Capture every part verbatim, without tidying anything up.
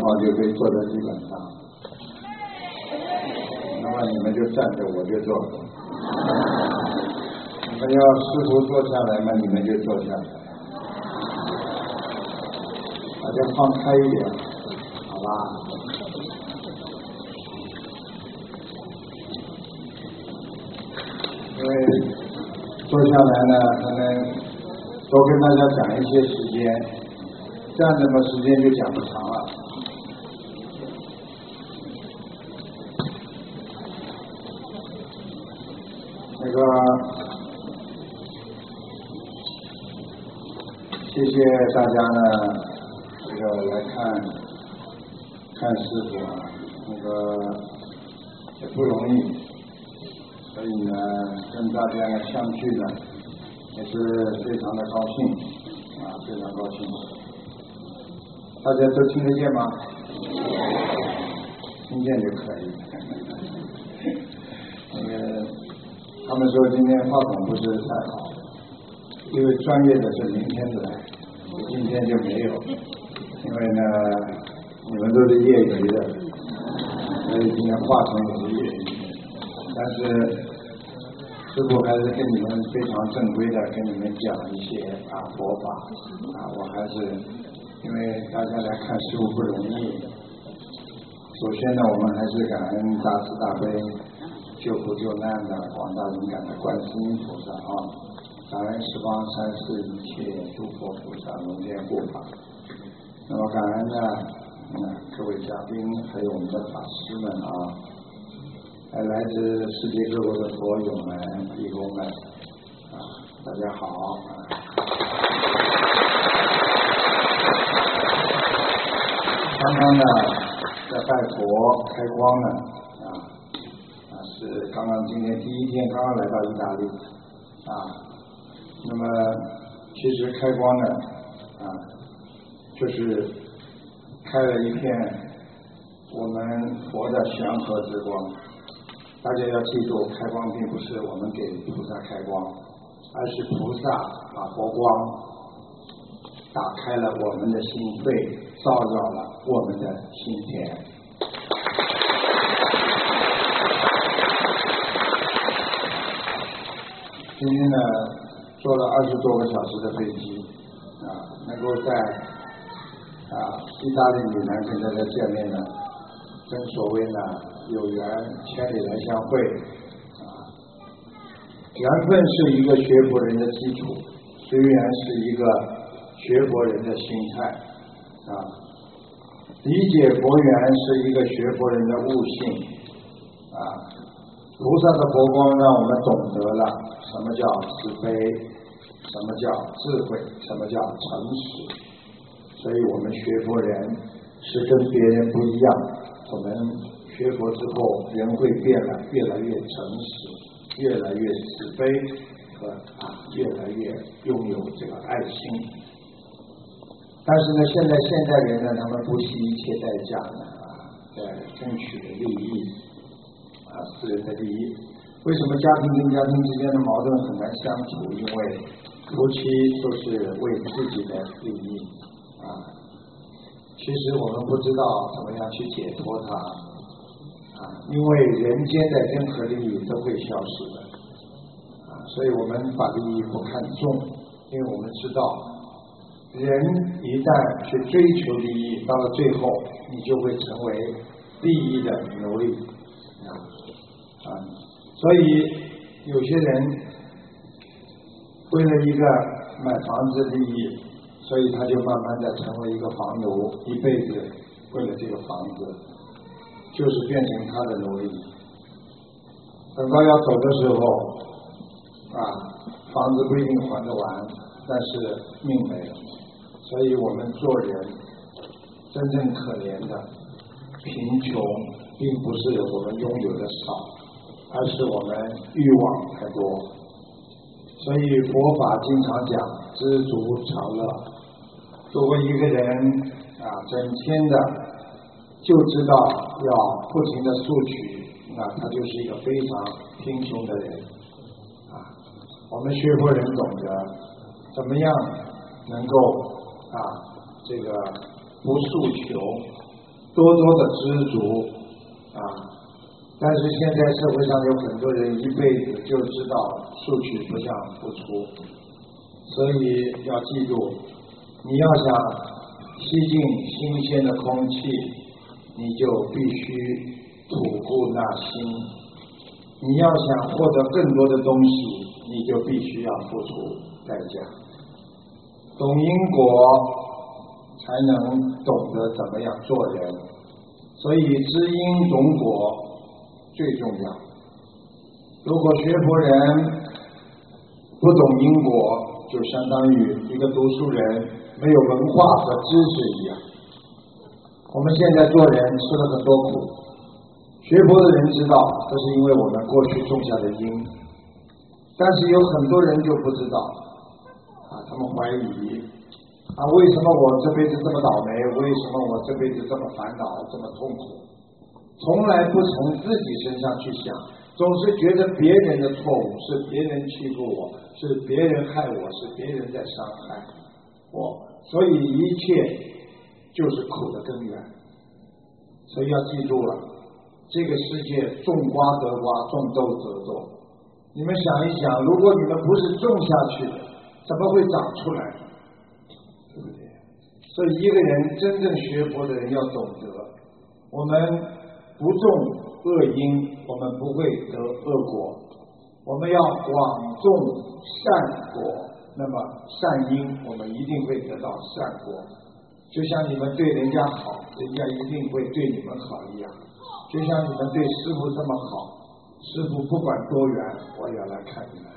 好就可以坐在地板上，那么你们就站着，我就坐。你们要师傅坐下来嘛，你们就坐下来。大家放开一点，好吧？因为坐下来呢，可能多跟大家讲一些时间，这样那么时间就讲不长了。那个，谢谢大家呢，这个来看看师傅啊，那个也不容易，所以呢，跟大家呢相聚呢，也是非常的高兴啊，非常高兴。大家都听得见吗？听见就可以。那个。他们说今天话筒不是太好，因为专业的是明天来，今天就没有。因为呢，你们都是业余的，所以今天话筒也是业余的。但是师父还是跟你们非常正规的跟你们讲一些啊佛法啊，我还是因为大家来看师父不容易。首先呢，我们还是感恩大慈大悲救苦救难的广大灵感的观世音菩萨啊，感恩十方三世一切诸佛菩萨龙天护法。那么感恩呢，嗯，各位嘉宾还有我们的法师们啊，还来自世界各国的佛友们、义工们啊，大家好啊。刚刚呢，在拜佛开光呢。是刚刚今天第一天，刚刚来到意大利啊。那么其实开光呢啊，就是开了一片我们佛的祥和之光。大家要记住，开光并不是我们给菩萨开光，而是菩萨把佛光打开了我们的心扉，照耀了我们的心田。今天呢，坐了二十多个小时的飞机，啊，能够在啊意大利米兰跟大家见面呢，正所谓呢，有缘千里来相会，啊，缘分是一个学佛人的基础，随缘是一个学佛人的心态，啊，理解佛缘是一个学佛人的悟性，啊，菩萨的佛光让我们懂得了。什么叫慈悲？什么叫智慧？什么叫诚实？所以我们学佛人是跟别人不一样。我们学佛之后，人会变得越来越诚实，越来越慈悲和啊，越来越拥有这个爱心。但是呢，现在现代人呢，他们不惜一切代价呢啊，在争取的利益啊，私人的利益。为什么家庭跟家庭之间的矛盾很难相处？因为夫妻都是为自己的利益啊。其实我们不知道怎么样去解脱它啊，因为人间的任何利益都会消失的啊，所以我们把利益不看重，因为我们知道，人一旦去追求利益，到了最后，你就会成为利益的奴隶啊啊。所以有些人为了一个买房子利益，所以他就慢慢的成为一个房奴，一辈子为了这个房子，就是变成他的奴隶。等到要走的时候，啊，房子不一定还得完，但是命没了。所以我们做人真正可怜的贫穷，并不是我们拥有的少。而是我们欲望太多，所以佛法经常讲知足常乐。如果一个人啊，整天的就知道要不停的索取，那他就是一个非常贫穷的人啊。我们学佛人懂得怎么样能够啊，这个不诉求多多的知足啊。但是现在社会上有很多人一辈子就知道索取不想付出，所以要记住，你要想吸进新鲜的空气，你就必须吐故纳新；你要想获得更多的东西，你就必须要付出代价。懂因果，才能懂得怎么样做人。所以知因懂果最重要。如果学佛人不懂因果，就相当于一个读书人没有文化和知识一样。我们现在做人吃了很多苦，学佛的人知道，这是因为我们过去种下的因。但是有很多人就不知道啊，他们怀疑啊，为什么我这辈子这么倒霉？为什么我这辈子这么烦恼，这么痛苦？从来不从自己身上去想，总是觉得别人的错误是别人欺负我，是别人害我，是别人在伤害我，所以一切就是苦的根源。所以要记住了，这个世界种瓜得瓜，种豆得豆。你们想一想，如果你们不是种下去的，怎么会长出来？对不对？所以一个人真正学佛的人要懂得，我们不种恶因，我们不会得恶果，我们要广种善果，那么善因我们一定会得到善果。就像你们对人家好，人家一定会对你们好一样。就像你们对师父这么好，师父不管多远，我也要来看你们。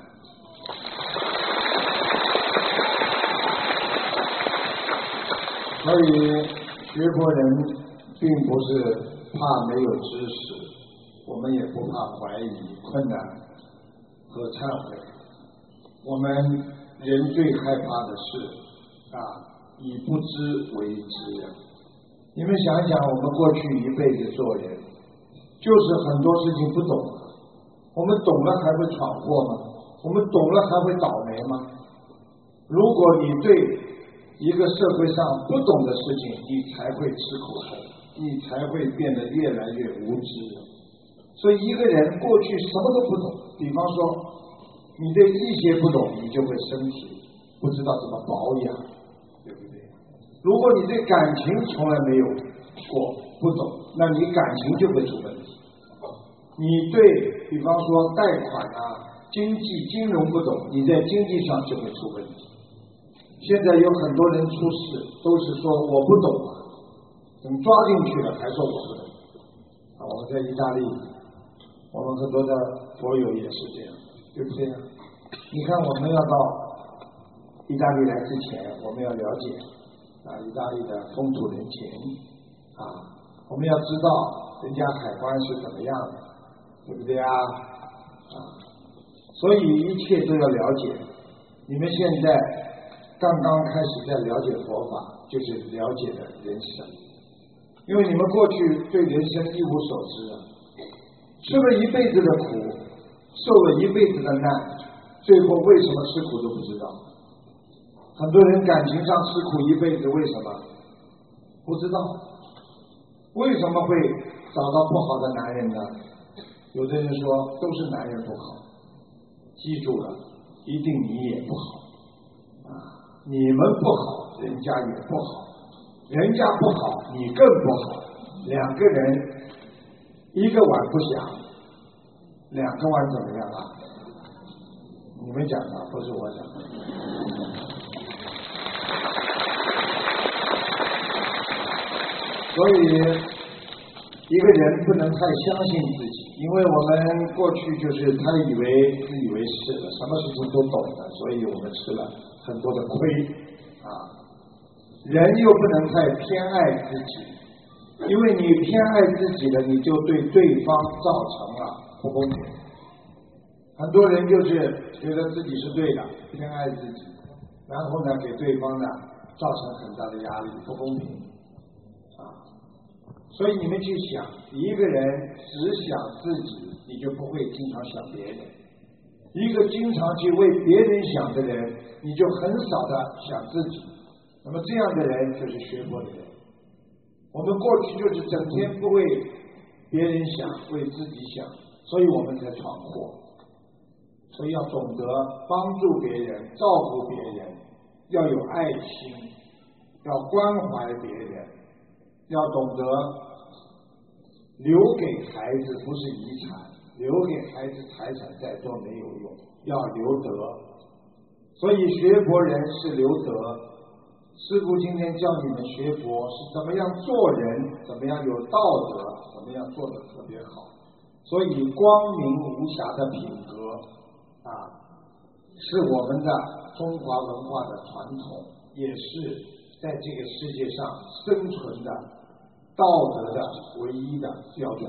所以学佛人并不是怕没有知识，我们也不怕怀疑、困难和忏悔。我们人最害怕的是啊，以不知为知。你们想想，我们过去一辈子做人，就是很多事情不懂，我们懂了还会闯祸吗？我们懂了还会倒霉吗？如果你对一个社会上不懂的事情，你才会吃苦头，你才会变得越来越无知。所以一个人过去什么都不懂，比方说你对医学不懂，你就会身体不知道怎么保养，对不对？如果你对感情从来没有过不懂，那你感情就会出问题。你对比方说贷款啊、经济金融不懂，你在经济上就会出问题。现在有很多人出事都是说我不懂啊，等抓进去了还说我不懂啊。我们在意大利，我们很多的佛友也是这样，对不对啊？你看我们要到意大利来之前，我们要了解啊意大利的风土人情啊，我们要知道人家海关是怎么样的，对不对啊？啊，所以一切都要了解。你们现在刚刚开始在了解佛法，就是了解的人生，因为你们过去对人生一无所知啊，吃了一辈子的苦，受了一辈子的难，最后为什么吃苦都不知道。很多人感情上吃苦一辈子，为什么不知道？为什么会找到不好的男人呢？有的人说都是男人不好，记住了，一定你也不好啊！你们不好，人家也不好，人家不好，你更不好。两个人一个碗不响，两个碗怎么样啊？你们讲的，不是我讲的。所以一个人不能太相信自己，因为我们过去就是他以为自以为是的，什么事情都懂的，所以我们吃了很多的亏啊。人又不能太偏爱自己，因为你偏爱自己了，你就对对方造成了不公平。很多人就是觉得自己是对的，偏爱自己，然后呢给对方呢造成很大的压力，不公平啊。所以你们去想，一个人只想自己，你就不会经常想别人；一个经常去为别人想的人，你就很少的想自己。那么这样的人就是学佛的人。 我们过去就是整天不为别人想，为自己想，所以我们才闯祸。所以要懂得帮助别人，照顾别人，要有爱心，要关怀别人，要懂得留给孩子不是遗产，留给孩子财产再多没有用，要留德。所以学佛人是留德。师父今天教你们学佛是怎么样做人，怎么样有道德，怎么样做得特别好。所以光明无瑕的品格啊，是我们的中华文化的传统，也是在这个世界上生存的道德的唯一的标准。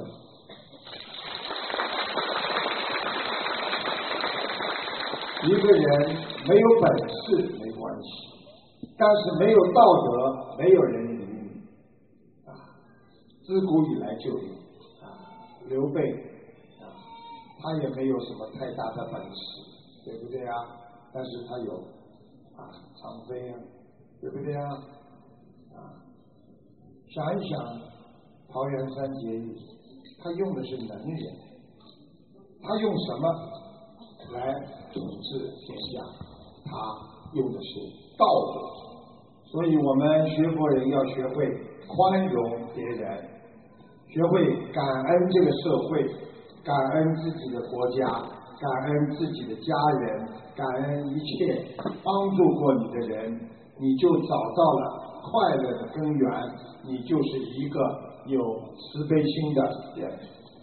一个人没有本事没关系，但是没有道德，没有人理你啊。自古以来就有啊，刘备啊，他也没有什么太大的本事，对不对啊？但是他有啊，张飞啊，对不对啊？啊，想一想，桃园三结义，他用的是能人，他用什么来统治天下？他用的是道德。所以我们学佛人要学会宽容别人，学会感恩这个社会，感恩自己的国家，感恩自己的家人，感恩一切帮助过你的人，你就找到了快乐的根源，你就是一个有慈悲心的人。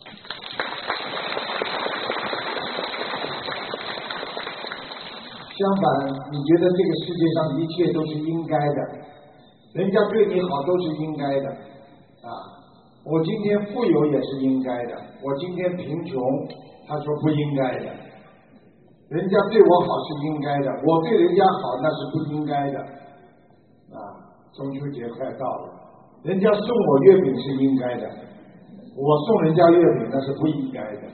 相反，你觉得这个世界上一切都是应该的，人家对你好都是应该的啊！我今天富有也是应该的，我今天贫穷，他说不应该的。人家对我好是应该的，我对人家好那是不应该的啊！中秋节快到了，人家送我月饼是应该的，我送人家月饼那是不应该的。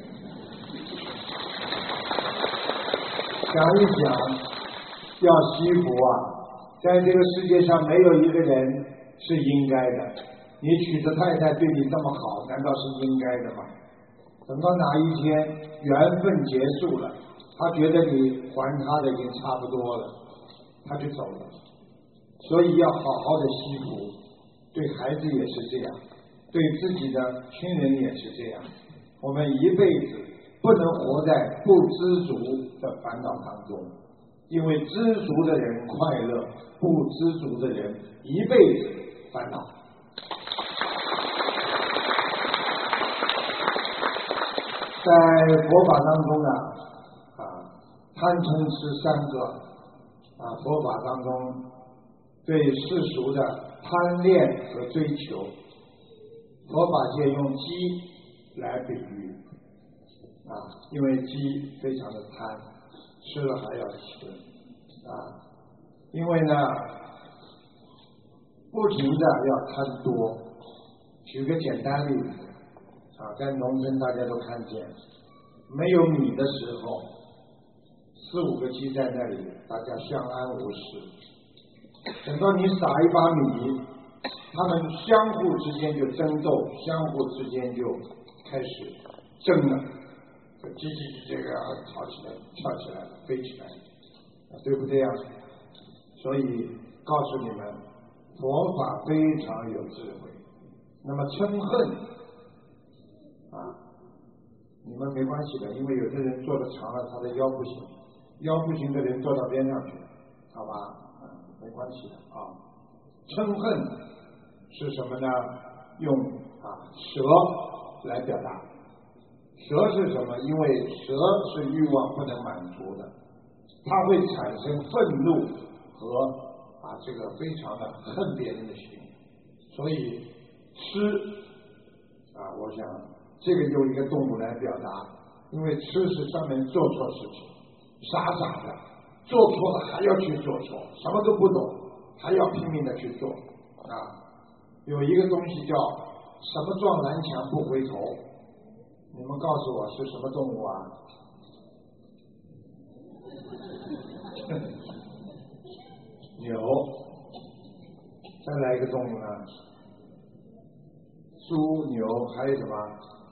想一想，要惜福啊！在这个世界上没有一个人是应该的。你娶的太太对你这么好，难道是应该的吗？等到哪一天缘分结束了，他觉得你还他的已经差不多了，他就走了。所以要好好的惜福，对孩子也是这样，对自己的亲人也是这样。我们一辈子不能活在不知足的烦恼当中，因为知足的人快乐，不知足的人一辈子烦恼。在佛法当中呢，啊，贪嗔痴三个啊，佛法当中对世俗的贪恋和追求，佛法界用鸡来比喻啊，因为鸡非常的贪，吃了还要吃啊，因为呢不停的要贪多。举个简单例子啊，在农村大家都看见，没有米的时候，四五个鸡在那里，大家相安无事。等到你撒一把米，他们相互之间就争斗，相互之间就开始争了，叽叽这个吵起来，跳起来了，飞起来了，对不对呀？所以告诉你们，佛法非常有智慧。那么嗔恨啊，你们没关系的，因为有的人坐的长了，他的腰不行，腰不行的人坐到边上去，好吧？啊，没关系的啊。嗔恨是什么呢？用啊蛇来表达。蛇是什么？因为蛇是欲望不能满足的，它会产生愤怒和啊这个非常的恨别人的心，所以吃啊，我想这个用一个动物来表达，因为吃是专门做错事情，傻傻的做错了还要去做错，什么都不懂还要拼命的去做啊。有一个东西叫什么撞南墙不回头，你们告诉我是什么动物啊？牛。再来一个动物呢？ 猪、牛，还有什么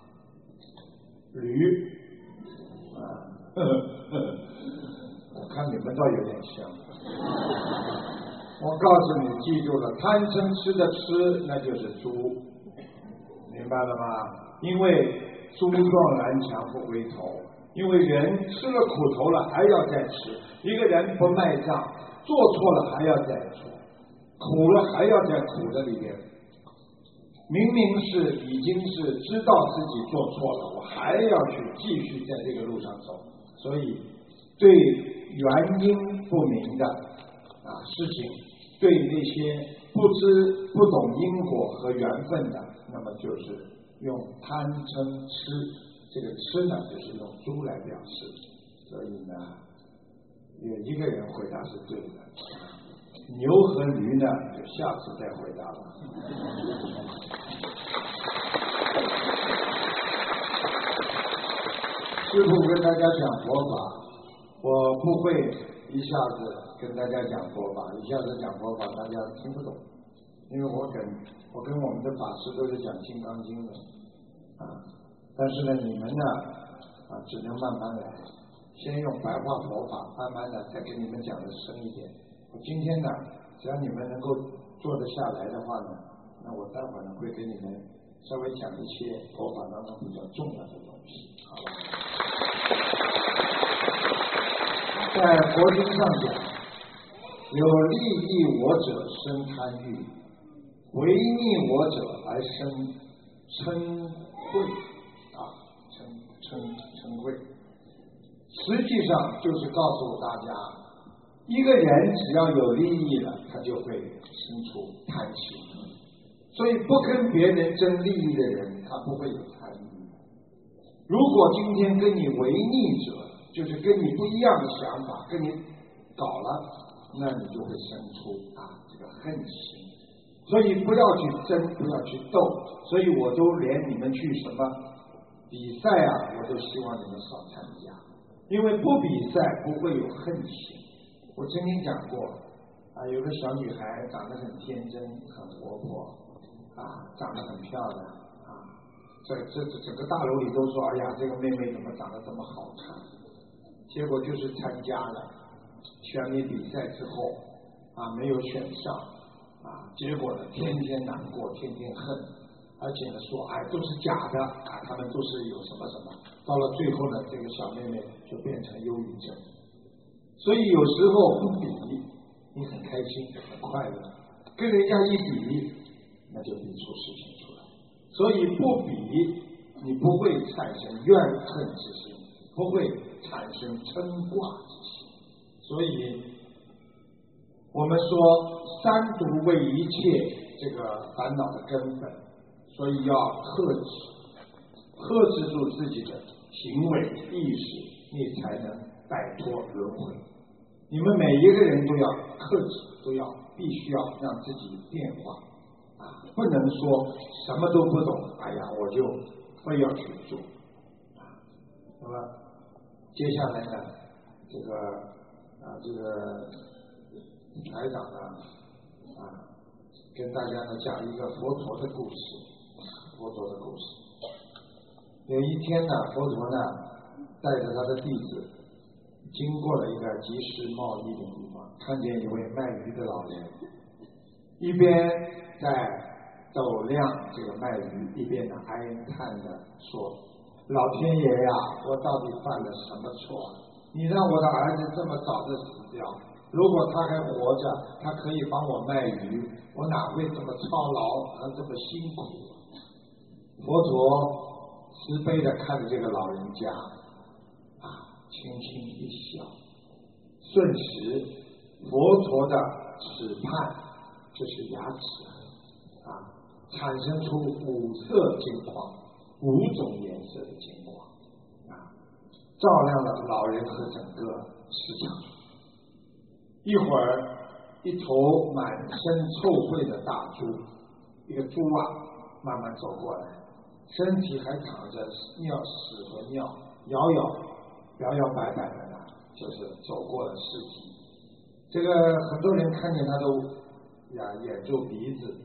驴啊？呵呵呵我看你们倒有点像。我告诉你，记住了，贪嗔痴的痴，那就是猪，明白了吗？因为猪撞南墙不回头，因为人吃了苦头了还要再吃，一个人不卖账，做错了还要再做，苦了还要在苦的里边。明明是已经是知道自己做错了，我还要去继续在这个路上走，所以对原因不明的啊事情，对那些不知不懂因果和缘分的，那么就是用贪嗔痴，这个痴呢就是用猪来表示，所以呢有一个人回答是对的，牛和驴呢就下次再回答了。师父跟大家讲佛法，我不会一下子跟大家讲佛法，一下子讲佛法大家听不懂，因为我跟我跟我们的法师都是讲金刚经的啊，但是呢你们呢啊只能慢慢来，先用白话佛法，慢慢的再给你们讲的深一点。我今天呢只要你们能够坐得下来的话呢，那我待会儿呢会给你们稍微讲一些佛法当中比较重要的东西，好吧？在佛经上讲，有利益我者生贪欲，违逆我者而生嗔恚啊，嗔嗔嗔恚。实际上就是告诉大家，一个人只要有利益了，他就会生出贪心。所以不跟别人争利益的人，他不会有贪欲。如果今天跟你违逆者，就是跟你不一样的想法，跟你搞了，那你就会生出啊这个恨心。所以不要去争，不要去斗。所以我都连你们去什么比赛啊，我都希望你们少参加，因为不比赛不会有恨心。我曾经讲过啊，有个小女孩长得很天真，很活泼啊，长得很漂亮啊，这这这整个大楼里都说，哎呀，这个妹妹怎么长得这么好看？结果就是参加了选美比赛之后啊，没有选上啊，结果呢，天天难过，天天恨，而且呢说，哎，都是假的啊，他们都是有什么什么，到了最后呢，这个小妹妹就变成忧郁症。所以有时候不比，你很开心，很快乐；跟人家一比，那就比出事情出来。所以不比，你不会产生怨恨之心，不会产生嗔挂之心。所以我们说三毒为一切这个烦恼的根本，所以要克制，克制住自己的行为意识，你才能摆脱轮回。你们每一个人都要克制，都要必须要让自己变化啊，不能说什么都不懂，哎呀，我就非要去做啊。那么接下来呢，这个啊，这个台长呢啊，跟大家呢讲一个佛陀的故事，佛陀的故事。有一天呢，佛陀呢带着他的弟子，经过了一个集市贸易的地方，看见一位卖鱼的老人，一边在斗量这个卖鱼，一边呢哀叹的说：“老天爷呀，我到底犯了什么错？你让我的儿子这么早的死掉，如果他还活着，他可以帮我卖鱼，我哪会这么操劳和这么辛苦？”佛陀慈悲的看着这个老人家啊，轻轻一笑，瞬时佛陀的齿畔，就是牙齿啊，产生出五色金光，五种颜色的金光啊，照亮了老人和整个市场。一会儿，一头满身臭秽的大猪，一个猪啊，慢慢走过来，身体还淌着尿屎和尿，摇摇摇摇摆摆的呢，就是走过了市集。这个很多人看见他都呀掩住鼻子，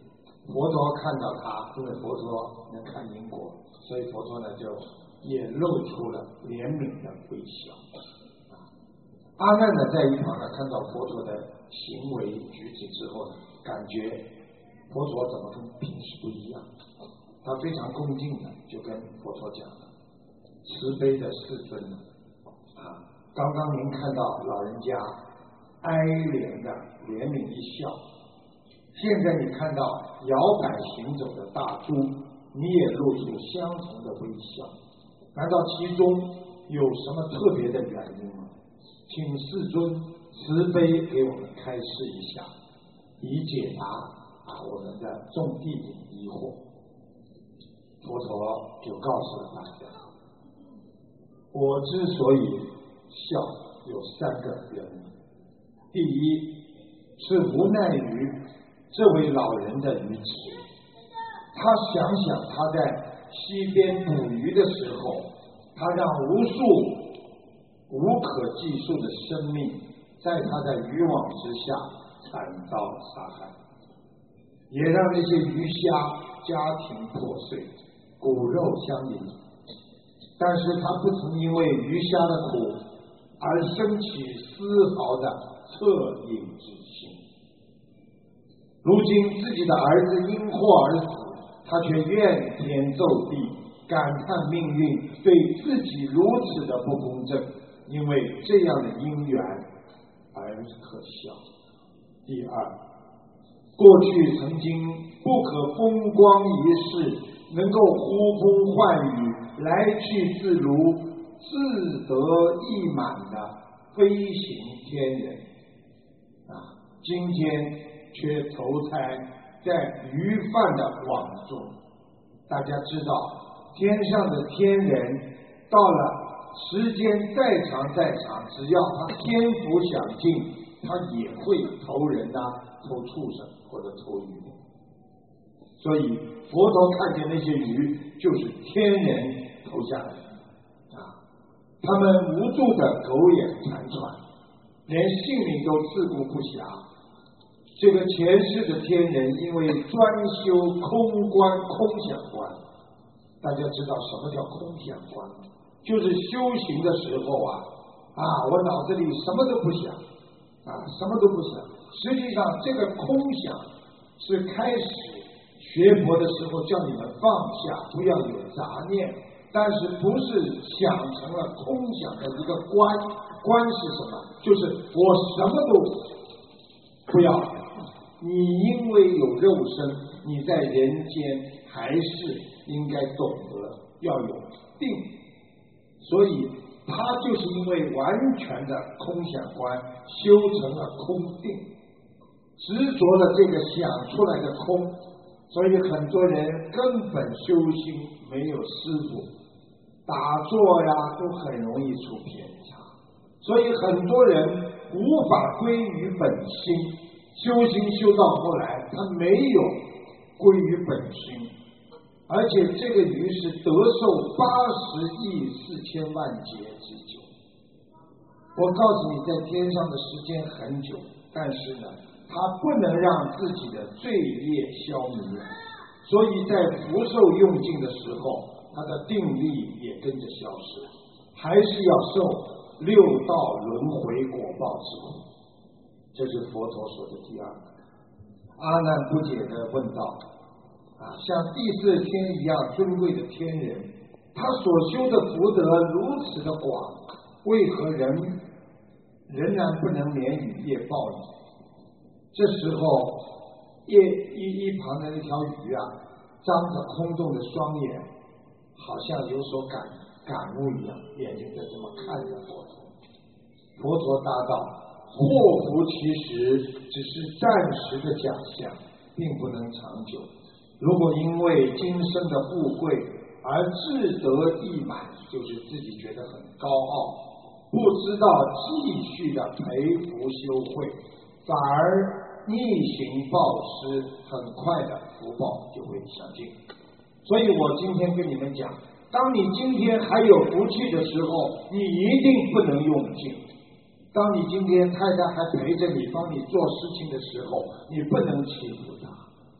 佛陀看到他，因为佛陀能看因果，所以佛陀呢就也露出了怜悯的微笑。阿难呢在一旁呢看到佛陀的行为举止之后呢，感觉佛陀怎么跟平时不一样，他非常恭敬的就跟佛陀讲了，慈悲的世尊啊，刚刚您看到老人家哀怜的怜悯一笑，现在你看到摇摆行走的大猪，你也露出相同的微笑，难道其中有什么特别的原因吗？请世尊慈悲给我们开示一下，以解答啊我们的众弟子疑惑。佛陀就告诉了大家，我之所以笑有三个原因。第一是无奈于这位老人的愚痴，他想想他在溪边捕鱼的时候，他让无数无可计数的生命在他的渔网之下惨遭杀害，也让那些鱼虾家庭破碎，骨肉相连，但是他不曾因为鱼虾的苦而生起丝毫的恻隐之心。如今自己的儿子因祸而死，他却怨天咒地，感叹命运对自己如此的不公正，因为这样的因缘而可笑。第二，过去曾经不可风光一世，能够呼风唤雨，来去自如，自得意满的飞行天人啊，今天却投胎在鱼贩的网中。大家知道，天上的天人到了时间再长再长，只要他天福享尽，他也会投人呐、啊，投畜生或者投鱼。所以佛陀看见那些鱼就是天人投下来的啊，他们无助的苟延残喘，连性命都自顾不暇。这个前世的天人因为专修空观空想观，大家知道什么叫空想观？就是修行的时候啊啊，我脑子里什么都不想啊，什么都不想。实际上这个空想是开始学佛的时候叫你们放下，不要有杂念，但是不是想成了空想的一个观。观是什么？就是我什么都不要。你因为有肉身，你在人间还是应该懂得要有定，所以他就是因为完全的空想观修成了空定，执着了这个想出来的空，所以很多人根本修心没有师父，打坐呀都很容易出偏差，所以很多人无法归于本心。修行修到后来，他没有归于本心，而且这个鱼是得受八十亿四千万劫之久。我告诉你，在天上的时间很久，但是呢，他不能让自己的罪业消弭，所以在福寿用尽的时候，他的定力也跟着消失，还是要受六道轮回果报之苦。这是佛陀说的第二个。阿难不解地问道：啊，像第四天一样尊贵的天人，他所修的福德如此的广，为何人仍然不能免于业报呢？这时候，一一一旁的那条鱼啊，张着空洞的双眼，好像有所感感悟一样，眼睛就这么看着佛陀。佛陀答道：祸福其实只是暂时的假象，并不能长久。如果因为今生的富贵而志得意满，就是自己觉得很高傲，不知道继续的培福修慧，反而逆行报施，很快的福报就会享尽。所以我今天跟你们讲，当你今天还有福气的时候，你一定不能用尽。当你今天太太还陪着你帮你做事情的时候，你不能欺负她，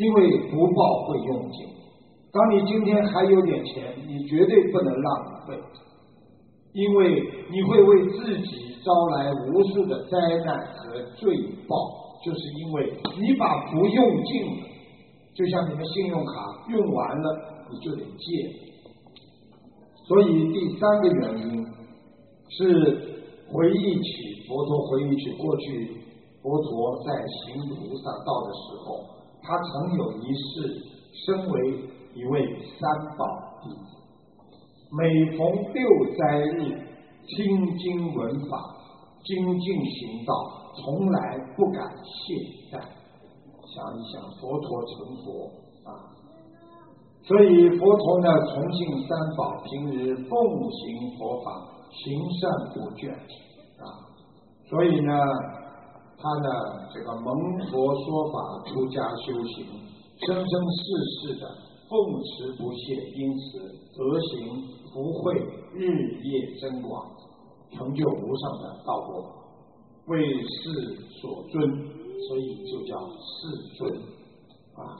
因为福报会用尽。当你今天还有点钱，你绝对不能浪费，因为你会为自己招来无数的灾难和罪报，就是因为你把福用尽了。就像你们信用卡用完了，你就得借。所以第三个原因是回忆起佛陀回忆起过去佛陀在行菩萨道的时候，他曾有一世身为一位三宝弟子，每逢六斋日听经闻法，精进行道，从来不敢懈怠。想一想，佛陀成佛啊，所以佛陀呢崇信三宝，平日奉行佛法，行善不倦啊。所以呢，他呢这个蒙佛说法，出家修行，生生世世的奉持不懈，因此德行福慧日夜增广，成就无上的道果，为世所尊，所以就叫世尊啊。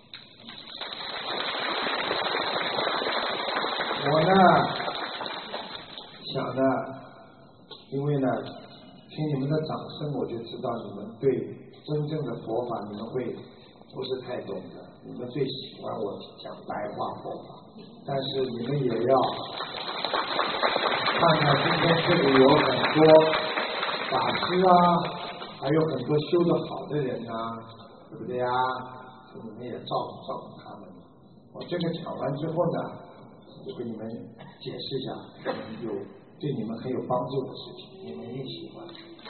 我呢想呢，因为呢听你们的掌声，我就知道你们对真正的佛法你们会不是太懂的，你们最喜欢我讲白话佛法，但是你们也要看看今天这里有很多法师啊，还有很多修得好的人啊，对不对呀？你们也照顾照顾他们。我这个讲完之后呢，就给你们解释一下有对你们很有帮助的事情，你们一定喜欢。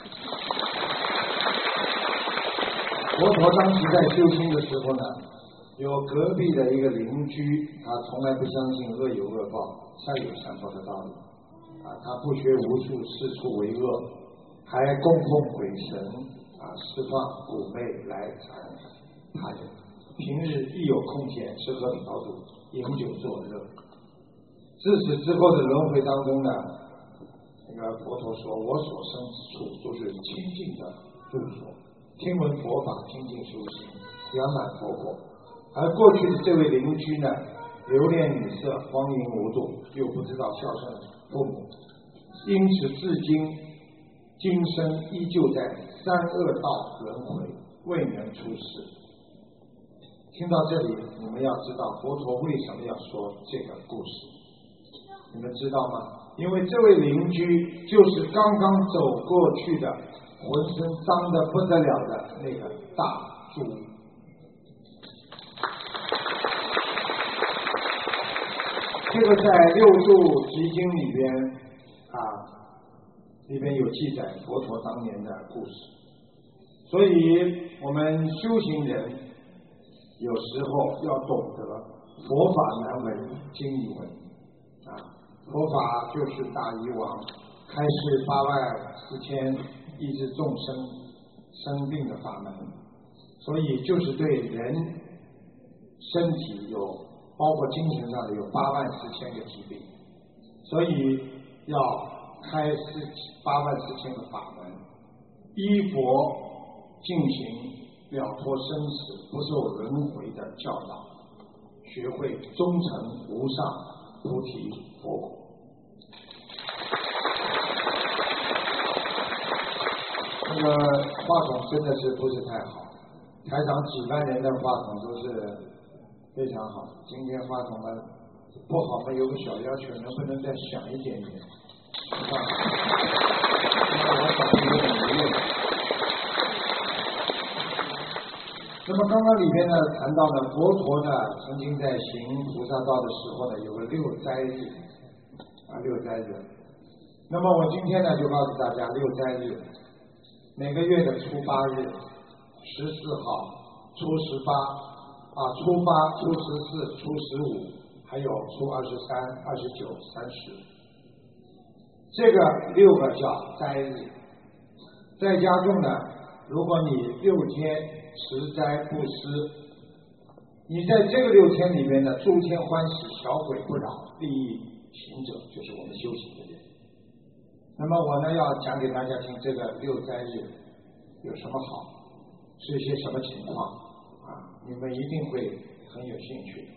佛陀当时在修心的时候呢，有隔壁的一个邻居，他从来不相信恶有恶报，善有善报的道理啊，他不学无术，四处为恶，还供奉鬼神啊，释放蛊魅来缠他人。平日一有空闲，吃喝嫖赌，饮酒作乐。自此之后的轮回当中呢，那个佛陀说，我所生之处都是清净的住所，听闻佛法，精进修行，圆满佛果。而过去的这位邻居呢，留恋女色，荒淫无度，又不知道孝顺父母，因此至今今生依旧在三恶道轮回，未能出世。听到这里，你们要知道佛陀为什么要说这个故事，你们知道吗？因为这位邻居就是刚刚走过去的浑身脏得不得了的那个大猪。这个在六度集经里边啊，里边有记载佛陀当年的故事。所以我们修行人有时候要懂得佛法难闻经已闻啊，佛法就是大医王，开示八万四千医治众生生病的法门，所以就是对人身体有包括精神上的有八万四千个疾病，所以要开示八万四千个法门，依佛进行了脱生死不受轮回的教导，学会忠诚无上菩提佛果。那个话筒真的是不是太好，台长几万人的话筒都是非常好，今天话筒呢不好嘛，有个小要求，能不能再响一点点？啊，因为我嗓子有点没用。那么刚刚里面呢谈到呢，佛陀呢曾经在行菩萨道的时候呢，有个六斋日啊，六斋日。那么我今天呢就告诉大家，六斋日每个月的初八日、十四号、初十八啊、初八、初十四、初十五，还有初二十三、二十九、三十，这个六个叫斋日。在家中呢，如果你六天持斋布施，你在这个六天里面呢，诸天欢喜，小鬼不扰，利益行者，就是我们修行的人。那么我呢要讲给大家听，这个六斋日有什么好，是一些什么情况啊？ 你们一定会很有兴趣。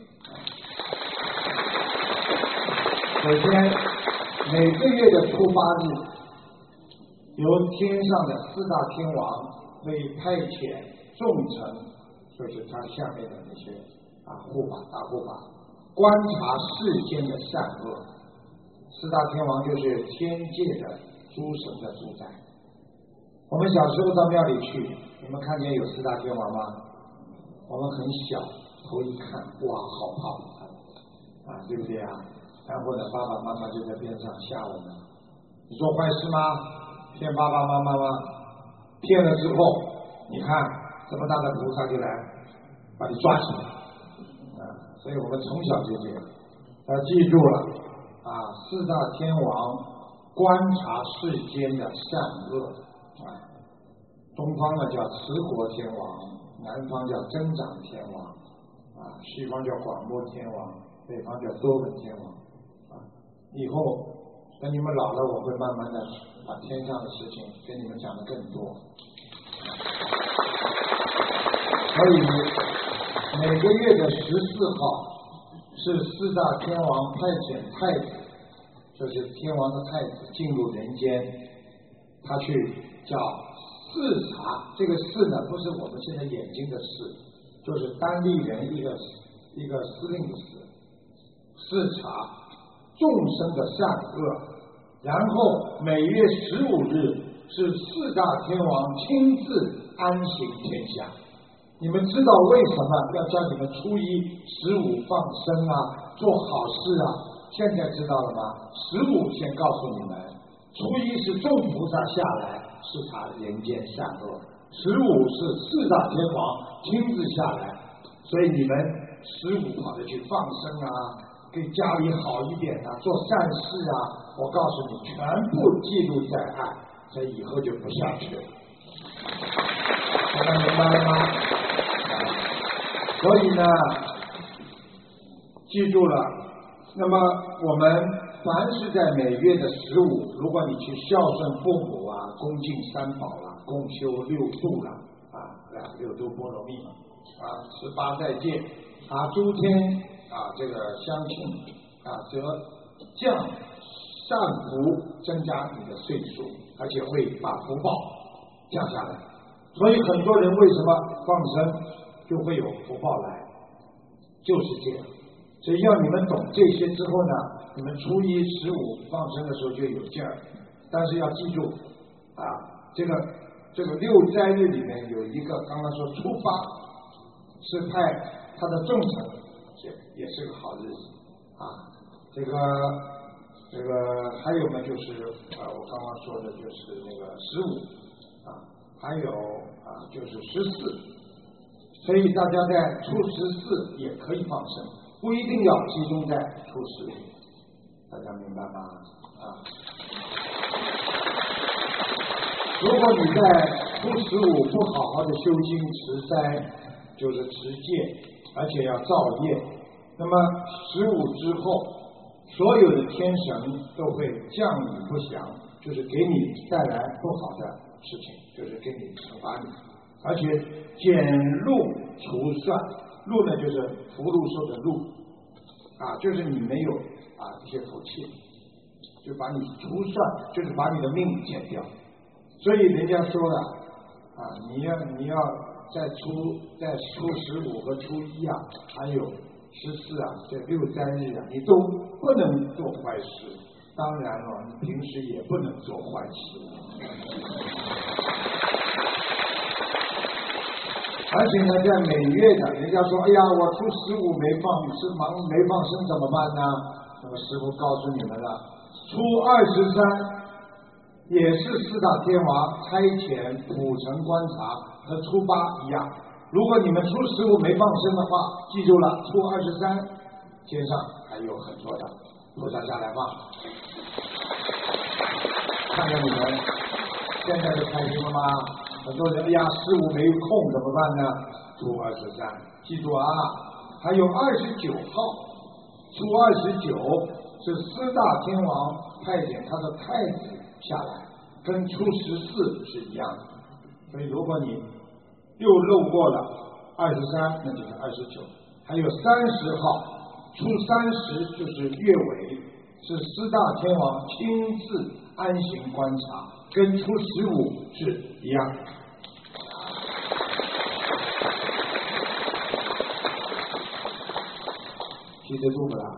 首先，每个月的初八日，由天上的四大天王会派遣众臣，就是他下面的那些啊护法、大护法，观察世间的善恶。四大天王就是天界的诸神的主宰。我们小时候到庙里去，你们看见有四大天王吗？我们很小，头一看，哇，好胖啊，对不对啊？然后呢，爸爸妈妈就在边上吓我们：你做坏事吗？骗爸爸妈妈吗？骗了之后，你看这么大的菩萨就来把你抓起来啊！所以我们从小就这样，要记住了啊！四大天王观察世间的善恶啊，东方呢叫持国天王，南方叫增长天王啊，西方叫广目天王，北方叫多闻天王啊。以后等你们老了，我会慢慢的把天上的事情跟你们讲的更多。所以每个月的十四号是四大天王派遣太子，就是天王的太子进入人间，他去叫视察。这个视呢，不是我们现在眼睛的视，就是单立人一个一个司令的司，视察众生的善恶。然后每月十五日是四大天王亲自安行天下。你们知道为什么要叫你们初一十五放生啊，做好事啊？现在知道了吗？十五先告诉你们，初一是众菩萨下来视察人间善恶，十五是四大天王亲自下来，所以你们十五跑着去放生啊，给家里好一点啊，做善事啊，我告诉你，全部记录在案，所以以后就不下去了。大家明白了吗？所以呢，记住了。那么我们凡是在每月的十五，如果你去孝顺父母啊，恭敬三宝啦、啊，共修六度啦，啊，六度波罗蜜啊，十八再见啊，诸天啊，这个相庆啊，则降善福，增加你的岁数，而且会把福报降下来。所以很多人为什么放生就会有福报来，就是这样。所以要你们懂这些之后呢，你们初一十五放生的时候就有劲儿。但是要记住啊，这个这个六斋日里面有一个，刚刚说初八是派他的众臣，也也是个好日子啊。这个这个还有呢，就是啊，我刚刚说的就是那个十五啊，还有啊就是十四，所以大家在初十四也可以放生。不一定要集中在初十五，大家明白吗？啊，如果你在初十五不好好的修经持斋，就是持戒，而且要造业，那么十五之后，所有的天神都会降你不祥，就是给你带来不好的事情，就是给你惩罚你，而且减禄除算。禄呢，就是福禄寿的禄啊，就是你没有啊一些福气，就把你除算，就是把你的命减掉。所以人家说了啊，你要你要在初在初十五和初一啊，还有十四啊，这六斋日啊，你都不能做坏事。当然了，你平时也不能做坏事。而且呢，在每月的，人家说，哎呀，我初十五没放，是忙没放生怎么办呢？那么师父告诉你们了，初二十三也是四大天王差遣普城观察，和初八一样。如果你们初十五没放生的话，记住了，初二十三天上还有很多的菩萨下来放。看看你们现在就开心了吗？很多人哎呀，十五没空怎么办呢？初二十三，记住啊，还有二十九号，初二十九是四大天王派遣他的太子下来，跟初十四是一样的。所以如果你又漏过了二十三那就是二十九，还有三十号，初三十就是月尾，是四大天王亲自安行观察，跟初十五是一样的。记得住不啦？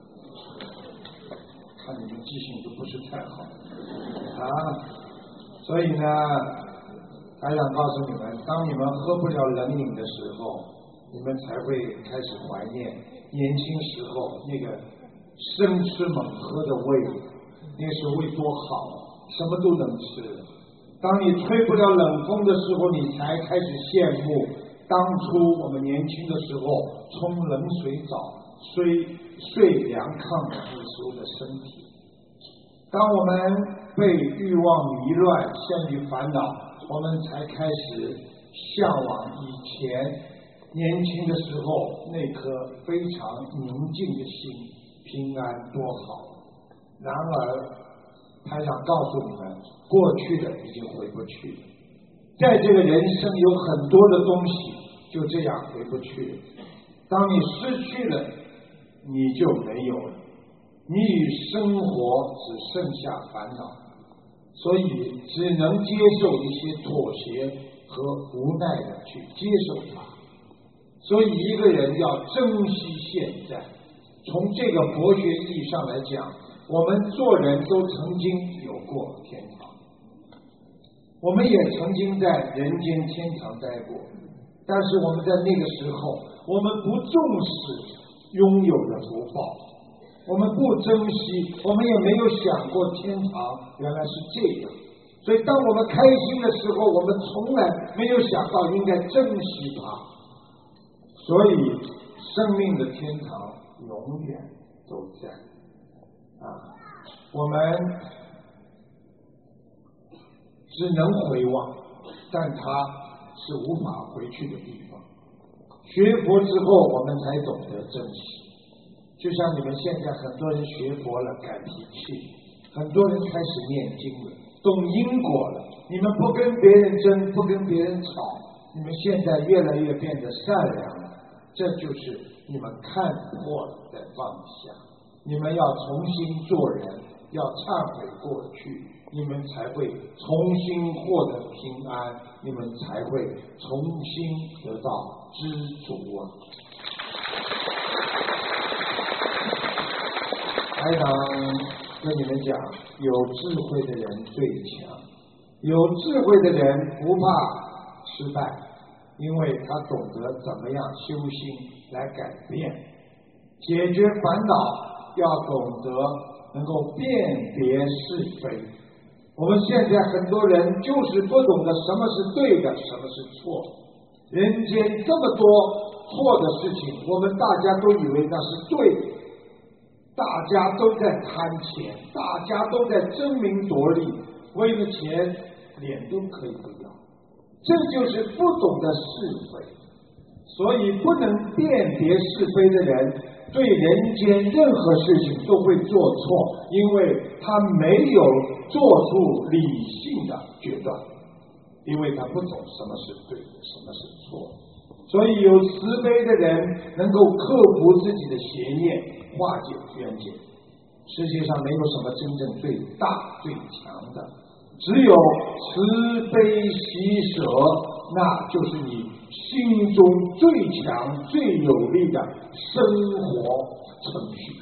看你们记性都不是太好啊，所以呢，还想告诉你们，当你们喝不了冷饮的时候，你们才会开始怀念年轻时候那个生吃猛喝的胃，那时候胃多好，什么都能吃。当你吹不了冷风的时候，你才开始羡慕当初我们年轻的时候冲冷水澡睡睡凉炕的那时候的身体。当我们被欲望迷乱，陷于烦恼，我们才开始向往以前年轻的时候那颗非常宁静的心，平安多好。然而台长告诉你们，过去的已经回不去了，在这个人生有很多的东西就这样回不去了。当你失去了，你就没有了，你与生活只剩下烦恼，所以只能接受一些妥协和无奈的去接受它。所以一个人要珍惜现在。从这个佛学意义上来讲，我们做人都曾经有过天堂，我们也曾经在人间天堂待过，但是我们在那个时候，我们不重视拥有的福报，我们不珍惜，我们也没有想过天堂原来是这样。所以当我们开心的时候，我们从来没有想到应该珍惜它。所以生命的天堂永远都在啊，我们只能回望，但它是无法回去的地方。学佛之后，我们才懂得珍惜。就像你们现在很多人学佛了，改脾气，很多人开始念经了，懂因果了。你们不跟别人争，不跟别人吵，你们现在越来越变得善良了。这就是你们看破了再放下。你们要重新做人，要忏悔过去，你们才会重新获得平安，你们才会重新得到知足啊！台长跟你们讲，有智慧的人最强，有智慧的人不怕失败，因为他懂得怎么样修心来改变，解决烦恼要懂得能够辨别是非。我们现在很多人就是不懂得什么是对的，什么是错。人间这么多错的事情，我们大家都以为那是对的，大家都在贪钱，大家都在争名夺利，为了钱脸都可以不要，这就是不懂得是非。所以不能辨别是非的人，对人间任何事情都会做错，因为他没有做出理性的决断，因为他不懂什么是对，什么是错。所以有慈悲的人能够克服自己的邪念，化解冤结。世界上没有什么真正最大最强的，只有慈悲喜舍，那就是你心中最强最有力的生活程序。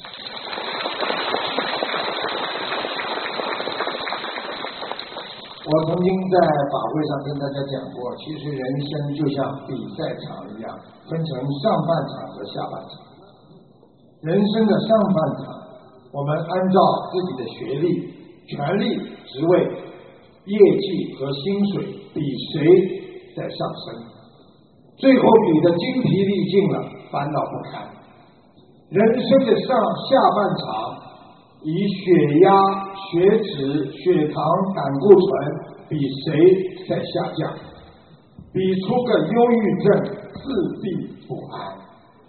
我曾经在法会上跟大家讲过，其实人生就像比赛场一样，分成上半场和下半场。人生的上半场，我们按照自己的学历、权力、职位、业绩和薪水比谁在上升，最后比得精疲力尽了，烦恼不堪。人生的上下半场，以血压、血脂、血糖、胆固醇比谁在下降，比出个忧郁症，自闭不安。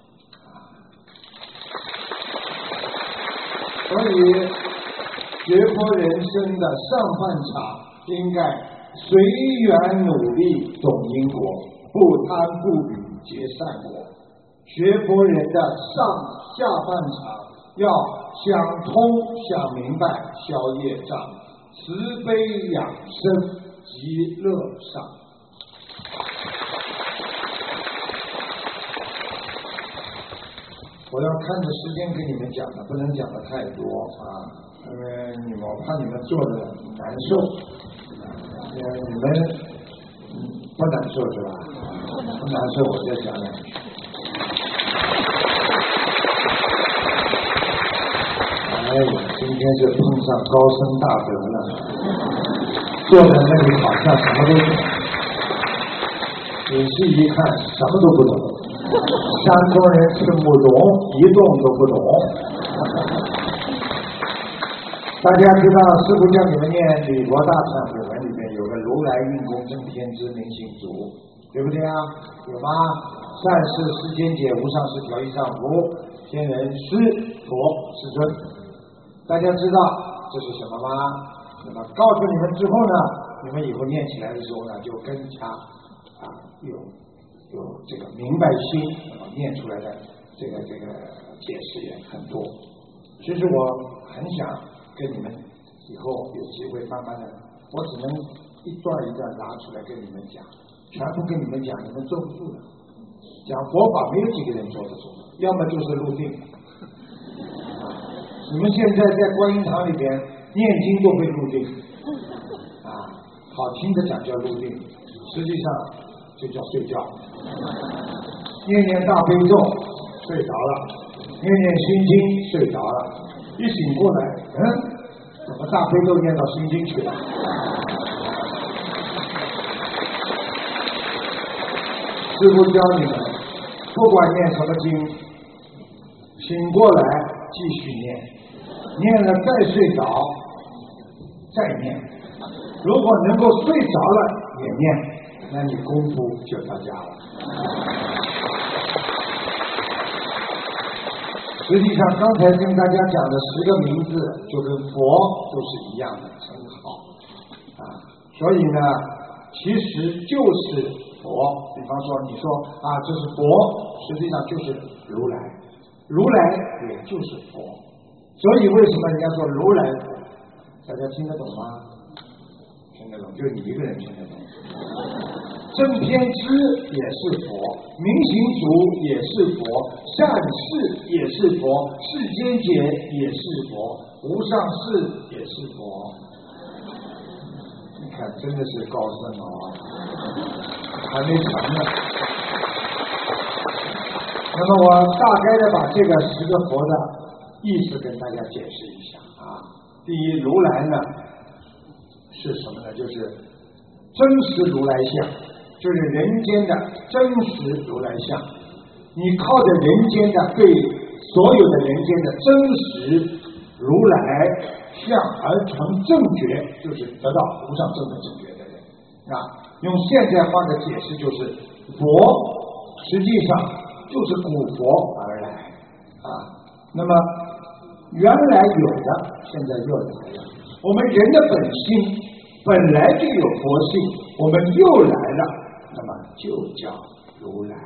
所以学佛人生的上半场应该随缘努力，懂因果，不贪不比， 结善果。学佛人的上下半场要想通想明白，消业障，慈悲养生，极乐上。我要看着时间给你们讲的，不能讲的太多啊，因为你们我怕你们做的难受，呃，你们不难受是吧？不难受，我再讲两句。哎呀，今天是碰上高僧大德了，坐在那里好像什么都懂，仔细一看什么都不懂。山东人是不懂，一动都不懂。大家知道师父叫你们念礼佛大忏悔文里面有个如来应供正天之明行足，对不对啊？有吗？善事世间解，无上士调御丈夫，天人师佛世尊。大家知道这是什么吗？那么告诉你们之后呢，你们以后念起来的时候呢，就更加啊有有这个明白心，那么念出来的这个这个解释也很多。其实我很想跟你们以后有机会慢慢的，我只能一段一段拿出来跟你们讲，全部跟你们讲，你们坐不住的。讲佛法没有几个人坐得住，要么就是入定。你们现在在观音堂里边念经都会入定啊，好听的讲叫入定，实际上就叫睡觉。念念大悲咒睡着了，念念心经睡着了，一醒过来，嗯，怎么大悲咒念到心经去了？师父教你们，不管念什么经，醒过来继续念，念了再睡着再念，如果能够睡着了也念，那你功夫就到家了。实际上刚才跟大家讲的十个名字就跟佛都是一样的称号啊，所以呢其实就是佛。比方说你说啊这是佛，实际上就是如来，如来也就是佛。所以为什么人家说如来佛？大家听得懂吗？听得懂，就你一个人听得懂。正偏知也是佛，明行足也是佛，善事也是佛，世间解也是佛，无上士也是佛。你看真的是高僧哦，还没成呢。那么我大概的把这个十个佛的意思跟大家解释一下啊。第一，如来呢是什么呢？就是真实如来相，就是人间的真实如来相。你靠着人间的对所有的人间的真实如来相而成正觉，就是得到无上正的正觉的人啊。用现代化的解释就是佛实际上就是古佛而来啊。那么原来有的现在又来了，我们人的本性本来就有佛性，我们又来了，那么就叫如来。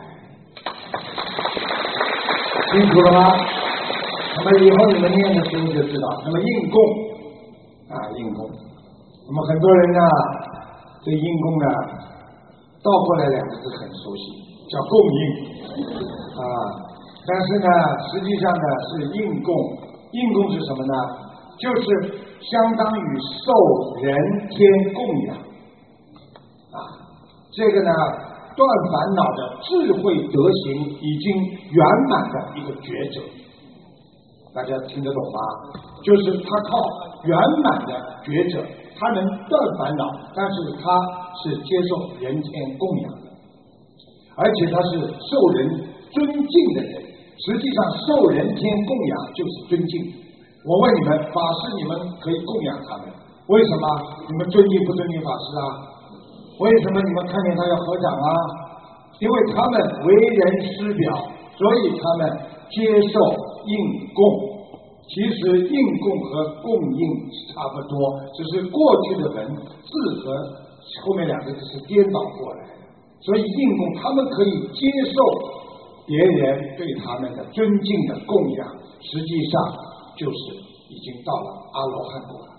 清楚了吗？那么以后你们念的时候就知道。那么应供啊，应供。那么很多人呢对应供呢倒过来两个字很熟悉，叫供应啊。但是呢实际上呢是应供。应供是什么呢？就是相当于受人天供养啊。这个呢断烦恼的智慧德行已经圆满的一个觉者，大家听得懂吗？就是他靠圆满的觉者，他能断烦恼，但是他是接受人天供养的，而且他是受人尊敬的人。实际上受人天供养就是尊敬。我问你们，法师你们可以供养他们，为什么？你们尊敬不尊敬法师啊？为什么你们看见他要合掌啊？因为他们为人师表，所以他们接受应供。其实应供和供应是差不多，只是过去的文字和后面两个字是颠倒过来的。 所以应供他们可以接受别人对他们的尊敬的供养，实际上就是已经到了阿罗汉果了。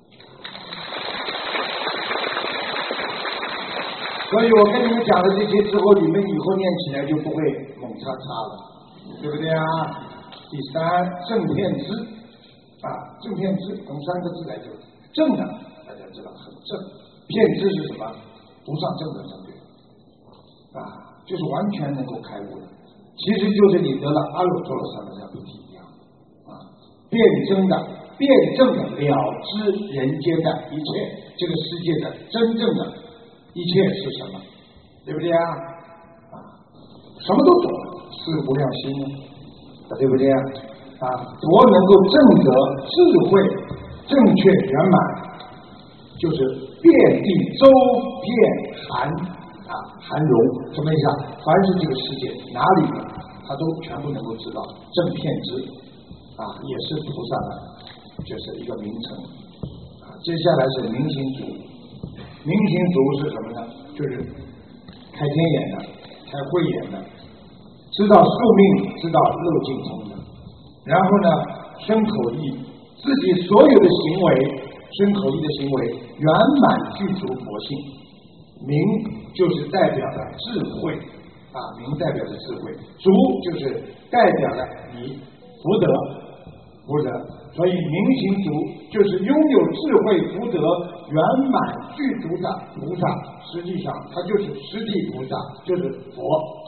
所以我跟你们讲了这些之后，你们以后念起来就不会猛叉叉了，对不对啊？第三，正片知啊，正片知从三个字来就正的，大家知道很正。片知是什么？无上正的正觉啊，就是完全能够开悟的。其实就是你得了阿耨多罗三藐三菩提一样啊，辩证的、辩证的了知人间的一切，这个世界的真正的一切是什么，对不对啊？啊，什么都懂，是无量心，对不对啊？啊，佛能够证得智慧正确圆满，就是遍地周遍含啊含容，什么意思啊？凡是这个世界哪里的，他都全部能够知道，正遍知啊，也是菩萨的，就是一个名称啊。接下来是明行足，明行足是什么呢？就是开天眼的，开慧眼的，知道宿命，知道漏尽通的。然后呢，身口意，自己所有的行为，身口意的行为圆满具足佛性。明就是代表了智慧啊，明代表着智慧，足就是代表了你福德，福德。所以明行足就是拥有智慧福德圆满具足的菩萨，实际上他就是实地菩萨，就是佛。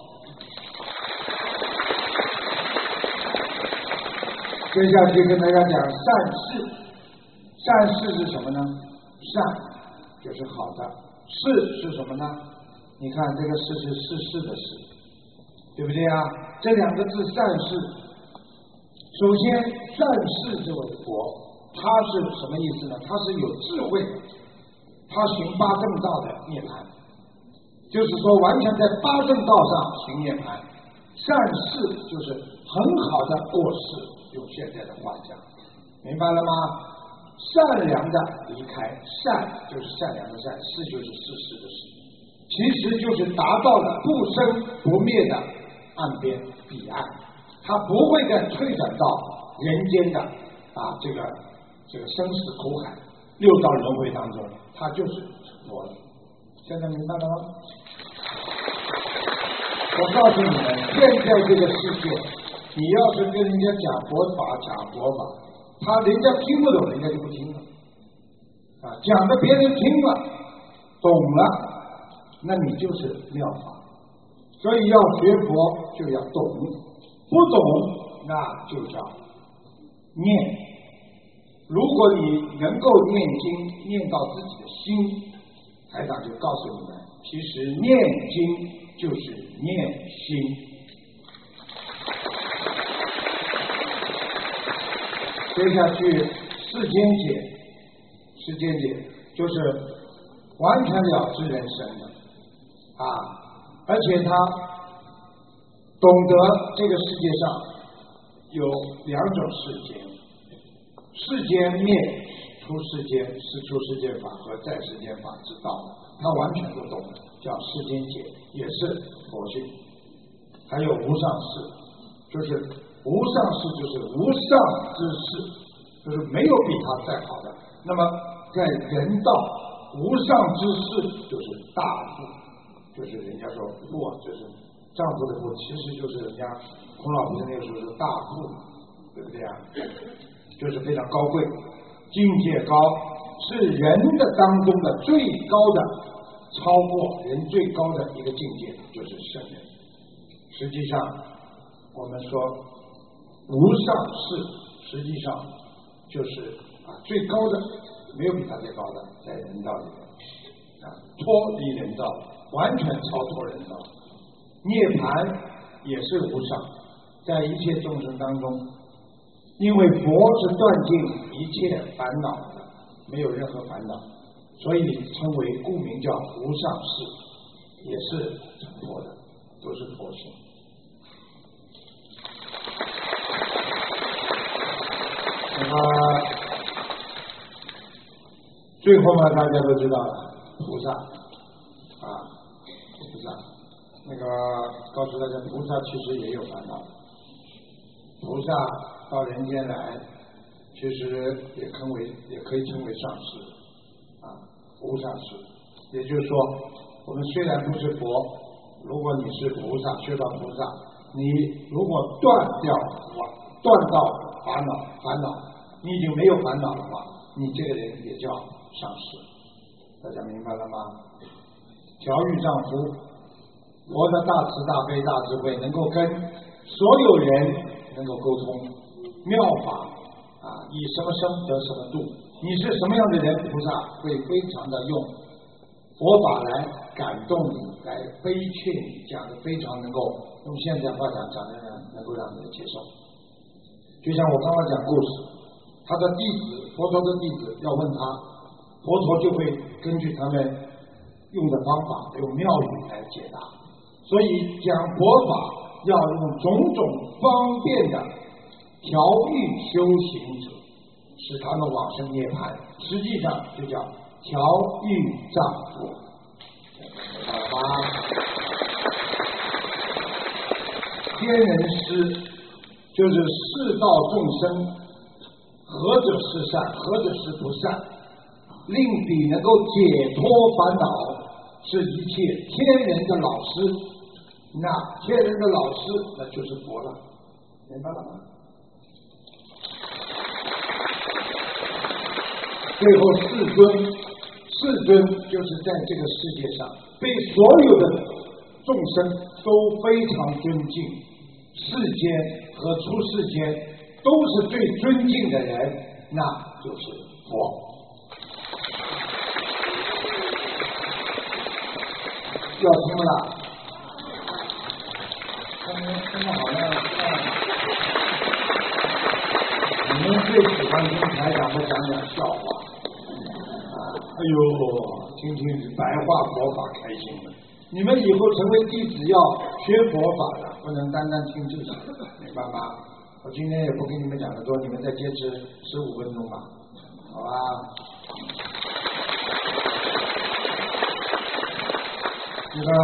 接下去跟大家讲善事，善事是什么呢？善就是好的，事是什么呢？你看这个事是世事的事，对不对啊？这两个字善事，首先善事这位佛，他是什么意思呢？他是有智慧的，他行八正道的涅槃，就是说完全在八正道上行涅槃。善事就是很好的过世，用现在的话讲，明白了吗？善良的离开，善就是善良的善，事就是世事的事，其实就是达到了不生不灭的岸边彼岸，他不会再退转到人间的啊这个这个生死苦海六道轮回当中，他就是佛了。现在明白了吗？我告诉你们，现在这个世界，你要是跟人家讲佛法讲佛法，他人家听不懂，人家就不听了啊，讲的别人听了懂了，那你就是妙法。所以要学佛就要懂，不懂那就叫念。如果你能够念经念到自己的心，台长就告诉你们，其实念经就是念心。接下去世间解，世间解就是完全了知人生的啊，而且他懂得这个世界上有两种世间，世间灭出世间，是出世间法和在世间法之道，他完全都懂，叫世间解，也是佛性。还有无上士，就是无上士就是无上之士，就是没有比他再好的。那么在人道无上之士就是大富，就是人家说富啊，就是丈夫的富，其实就是人家孔老夫子那个时候是大富，对不对啊？就是非常高贵，境界高，是人的当中的最高的，超过人最高的一个境界，就是圣人。实际上我们说无上士，实际上就是啊最高的，没有比他最高的，在人道里面啊脱离人道，完全超脱人道。涅槃也是无上，在一切众生当中，因为佛是断尽一切烦恼的，没有任何烦恼，所以称为故名叫无上士，也是成佛的，都是佛性。那么最后嘛，大家都知道了，菩萨啊，菩萨。 那个告诉大家，菩萨其实也有烦恼，菩萨到人间来，其实也称为也可以称为上师啊，无上师。也就是说，我们虽然不是佛，如果你是菩萨，修到菩萨，你如果断掉烦断到烦恼烦恼，你已经没有烦恼的话，你这个人也叫上师。大家明白了吗？调御丈夫，佛的大慈大悲大智慧，能够跟所有人能够沟通妙法啊，以什么生得什么度。你是什么样的人，菩萨会非常的用佛法来感动你，来悲劝你，讲的非常能够用现在话讲讲的能够让你接受。就像我刚刚讲故事，他的弟子佛陀的弟子要问他，佛陀就会根据他们用的方法，用妙语来解答。所以讲佛法要用种种方便的调御修行者，使他们往生涅槃，实际上就叫调御丈夫。好吧，天人师就是世道众生，何者是善，何者是不善，令彼能够解脱烦恼，是一切天人的老师。那天人的老师，那就是佛了，明白了吗？最后世尊，世尊就是在这个世界上被所有的众生都非常尊敬，世间和出世间都是最尊敬的人，那就是佛。要听了，真的好像你们最喜欢听台长们讲讲笑话。哎呦，听听白话佛法开心的。你们以后成为弟子要学佛法的，不能单单听这些，明白吗？我今天也不跟你们讲的多，你们再坚持十五分钟吧，好吧？这个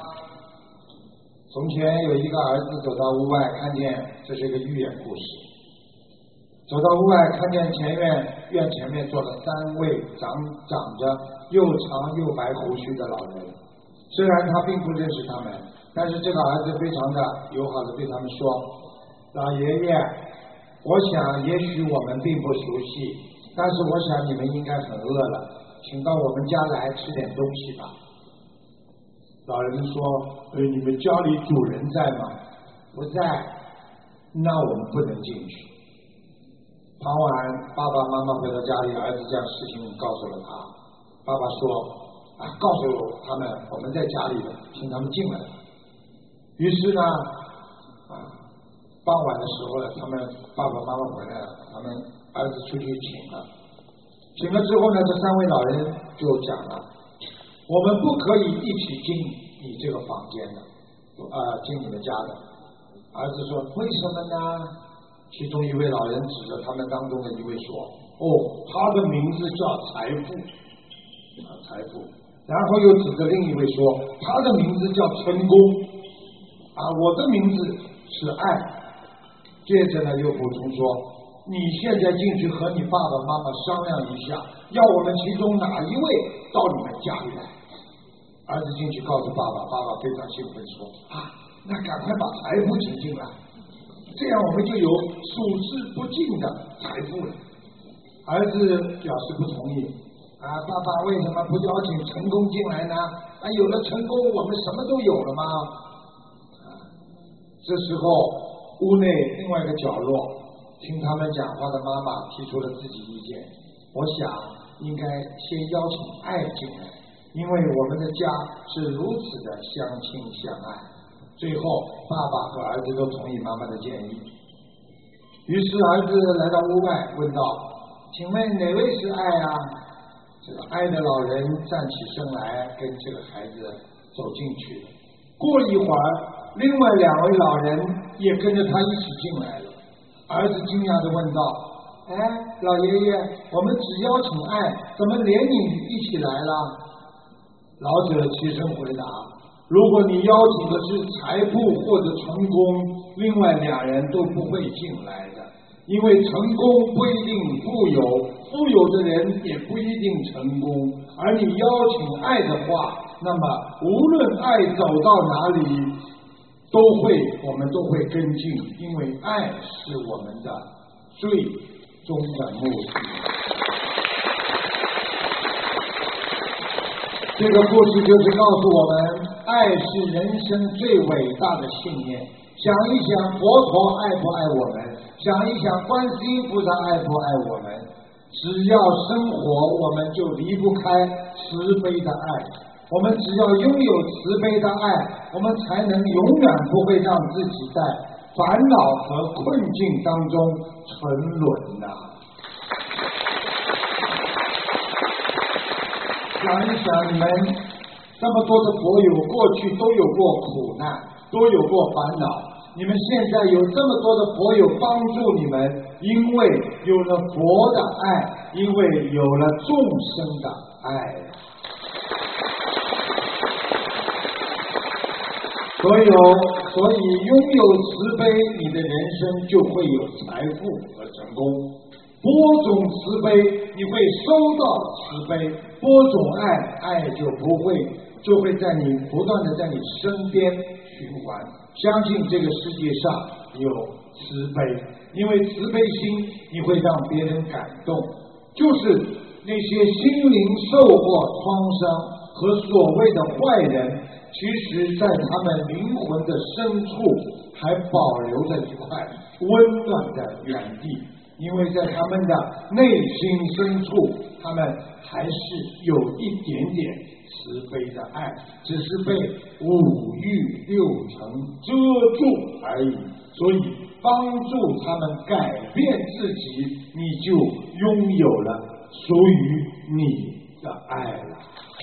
从前有一个儿子走到屋外，看见这是一个寓言故事。走到屋外，看见前院院前面坐了三位长长着又长又白胡须的老人。虽然他并不认识他们，但是这个儿子非常的友好的对他们说：“老爷爷，我想也许我们并不熟悉，但是我想你们应该很饿了，请到我们家来吃点东西吧。”老人说：“呃，你们家里主人在吗？”“不在。”“那我们不能进去。”傍晚，爸爸妈妈回到家里，儿子将事情告诉了他。爸爸说：“啊，告诉他们我们在家里的，请他们进来。”于是呢，啊，傍晚的时候呢，他们爸爸妈妈回来了，他们儿子出去请了。请了之后呢，这三位老人就讲了：“我们不可以一起进你这个房间的，啊，进你们家的。”儿子说：“为什么呢？”其中一位老人指着他们当中的一位说：“哦，他的名字叫财富，啊，财富。”然后又指着另一位说：“他的名字叫成功，啊，我的名字是爱。”接着呢，又补充说：“你现在进去和你爸爸妈妈商量一下，要我们其中哪一位到你们家里来。”儿子进去告诉爸爸，爸爸非常兴奋说：“啊，那赶快把财富请进来。”这样我们就有数之不尽的财富了。儿子表示不同意啊，爸爸为什么不邀请成功进来呢？啊，有了成功，我们什么都有了吗？啊，这时候屋内另外一个角落，听他们讲话的妈妈提出了自己意见。我想应该先邀请爱进来，因为我们的家是如此的相亲相爱。最后，爸爸和儿子都同意妈妈的建议。于是儿子来到屋外，问道：“请问哪位是爱啊？”这个爱的老人站起身来，跟这个孩子走进去。过了一会儿，另外两位老人也跟着他一起进来了。儿子惊讶地问道：“哎，老爷爷，我们只邀请爱，怎么连你一起来了？”老者起身回答：“ 如果你邀请的是财富或者成功，另外两人都不会进来的，因为成功不一定富有，富有的人也不一定成功。而你邀请爱的话，那么无论爱走到哪里，都会我们都会跟进，因为爱是我们的最终的目的。这个故事就是告诉我们，爱是人生最伟大的信念。想一想佛陀爱不爱我们，想一想观世音菩萨爱不爱我们，只要生活我们就离不开慈悲的爱，我们只要拥有慈悲的爱，我们才能永远不会让自己在烦恼和困境当中沉沦呐、啊。想一想，你们这么多的佛友过去都有过苦难，都有过烦恼，你们现在有这么多的佛友帮助你们，因为有了佛的爱，因为有了众生的爱。所以所以拥有慈悲，你的人生就会有财富和成功。播种慈悲，你会收到慈悲；播种爱，爱就不会就会在你不断的在你身边循环。相信这个世界上有慈悲，因为慈悲心你会让别人感动。就是那些心灵受过创伤和所谓的坏人，其实在他们灵魂的深处还保留着一块温暖的原地，因为在他们的内心深处，他们还是有一点点慈悲的爱，只是被五欲六尘遮住而已。所以帮助他们改变自己，你就拥有了属于你的爱了。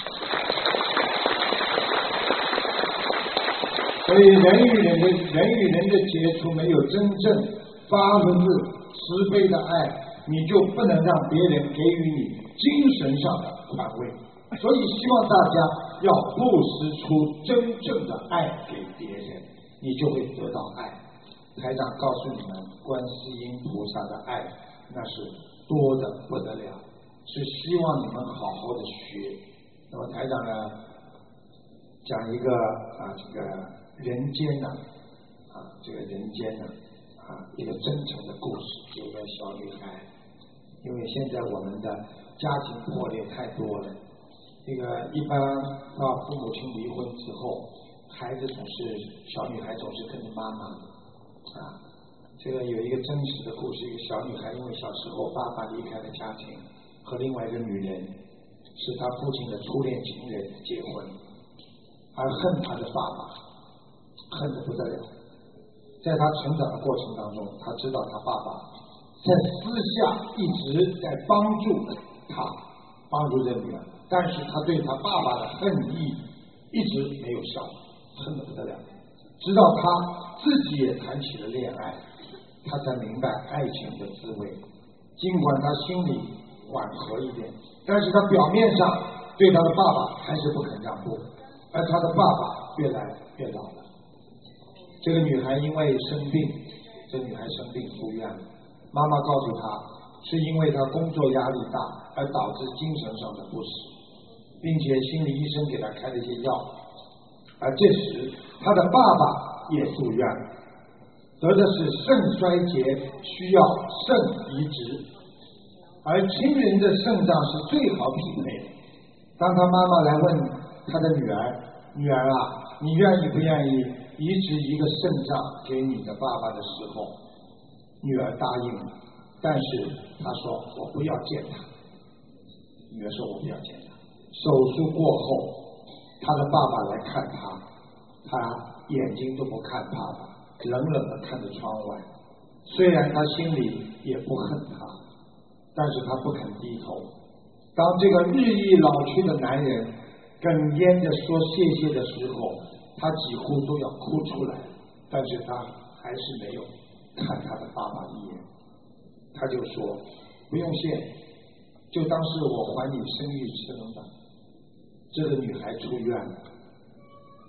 所以人与人的人与人的接触，没有真正发自慈悲的爱，你就不能让别人给予你精神上的宽慰。所以希望大家要布施出真正的爱给别人，你就会得到爱。台长告诉你们，观世音菩萨的爱那是多得不得了，是希望你们好好的学。那么台长呢，讲一个啊，这个人间呢，啊，这个人间呢，啊，一个真诚的故事。有个小女孩，因为现在我们的家庭破裂太多了，这个一般到父母亲离婚之后，孩子总是小女孩总是跟着妈妈啊。这个有一个真实的故事，一个小女孩因为小时候爸爸离开了家庭，和另外一个女人是她父亲的初恋情人结婚，而恨她的爸爸，恨得不得了。在她成长的过程当中，她知道她爸爸在私下一直在帮助她，帮助这女儿，但是她对她爸爸的恨意一直没有消，恨得不得了。直到她自己也谈起了恋爱，她才明白爱情的滋味。尽管她心里缓和一点，但是她表面上对她的爸爸还是不肯让步，而她的爸爸越来越老了。这个女孩因为生病，这女孩生病住院了，妈妈告诉她，是因为她工作压力大而导致精神上的不适，并且心理医生给她开了一些药。而这时她的爸爸也住院了，得的是肾衰竭，需要肾移植，而亲人的肾脏是最好匹配的。当他妈妈来问他的女儿，女儿啊，你愿意不愿意移植一个肾脏给你的爸爸的时候，女儿答应了，但是她说我不要见他。女儿说我不要见他。手术过后，他的爸爸来看他，他眼睛都不看爸爸，冷冷地看着窗外。虽然他心里也不恨他，但是他不肯低头。当这个日益老去的男人哽咽着说谢谢的时候，他几乎都要哭出来，但是他还是没有看他的爸爸一眼。他就说不用谢，就当是我还你生育之恩吧。这个女孩出院了，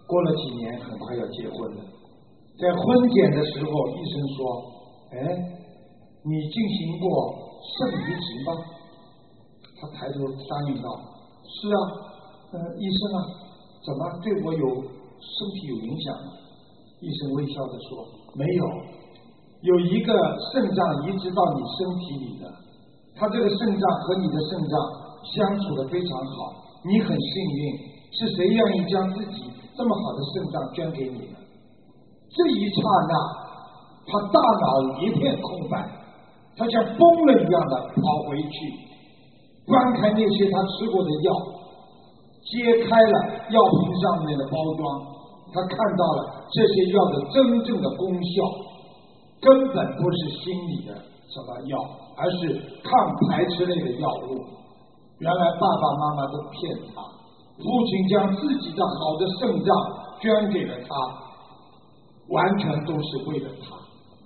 过了几年，很快要结婚了。在婚检的时候，医生说：“哎，你进行过肾移植吗？”他抬头答应道：“是啊。”呃，医生啊，怎么对我有身体有影响呢？医生微笑着说：“没有，有一个肾脏移植到你身体里的，他这个肾脏和你的肾脏相处的非常好，你很幸运，是谁愿意将自己这么好的肾脏捐给你呢？”这一刹那，他大脑一片空白，他像疯了一样的跑回去，翻开那些他吃过的药，揭开了药瓶上面的包装，他看到了这些药的真正的功效，根本不是心理的什么药，而是抗排斥类的药物。原来爸爸妈妈都骗他，父亲将自己的好的肾脏捐给了他，完全都是为了他。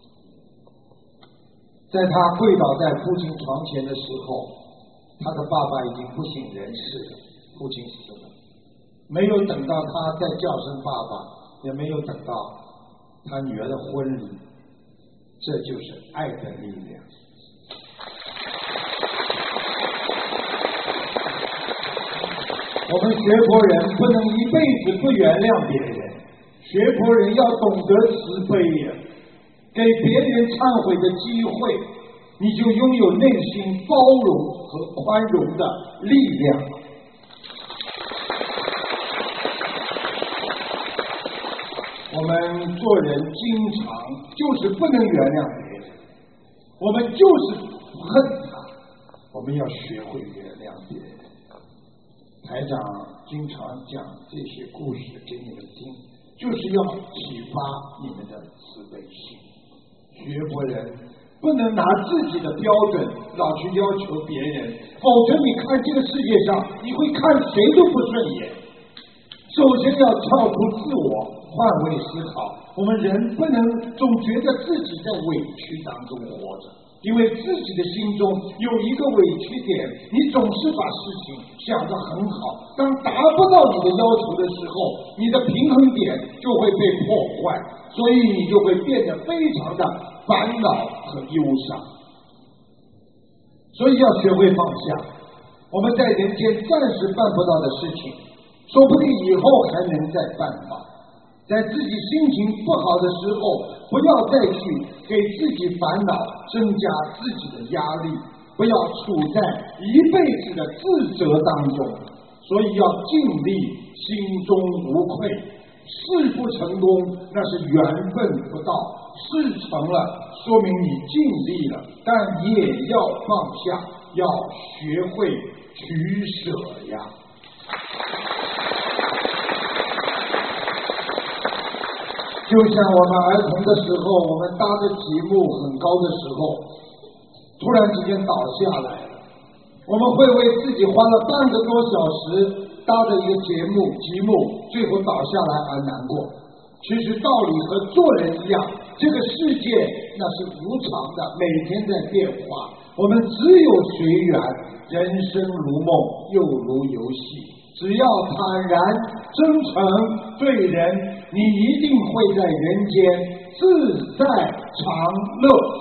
在他跪倒在父亲床前的时候，他的爸爸已经不省人事了，父亲死了。没有等到他再叫声爸爸，也没有等到他女儿的婚礼，这就是爱的力量。我们学佛人不能一辈子不原谅别人，学佛人要懂得慈悲呀，给别人忏悔的机会，你就拥有内心包容和宽容的力量。我们做人经常就是不能原谅别人，我们就是恨他，我们要学会原谅别人。台长经常讲这些故事给你们听，就是要启发你们的慈悲心。学佛人不能拿自己的标准老去要求别人，否则你看这个世界上，你会看谁都不顺眼。首先要跳出自我，换位思考。我们人不能总觉得自己在委屈当中活着，因为自己的心中有一个委屈点，你总是把事情想得很好，当达不到你的要求的时候，你的平衡点就会被破坏，所以你就会变得非常的烦恼和忧伤。所以要学会放下，我们在人间暂时办不到的事情，说不定以后还能再办到。在自己心情不好的时候，不要再去给自己烦恼，增加自己的压力，不要处在一辈子的自责当中。所以要尽力，心中无愧。事不成功，那是缘分不到；事成了，说明你尽力了，但也要放下，要学会取舍呀。就像我们儿童的时候，我们搭的积木很高的时候，突然之间倒下来了，我们会为自己花了半个多小时搭的一个节目积木最后倒下来而难过。其实道理和做人一样，这个世界那是无常的，每天在变化，我们只有随缘，人生如梦又如游戏，只要坦然真诚对人，你一定会在人间自在常乐。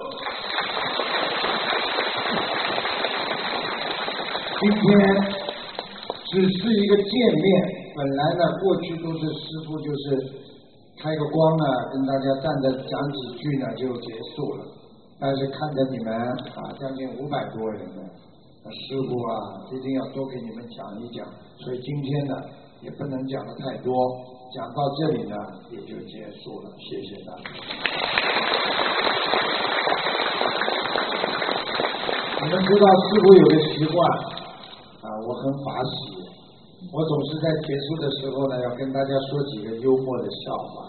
今天只是一个见面，本来呢过去都是师父就是开个光呢，跟大家站着讲几句呢就结束了。但是看着你们啊，将近五百多人呢，师父啊一定要多给你们讲一讲，所以今天呢也不能讲的太多，讲到这里呢也就结束了，谢谢大家。你们知道师父有个习惯啊，我很法喜，我总是在结束的时候呢要跟大家说几个幽默的笑话，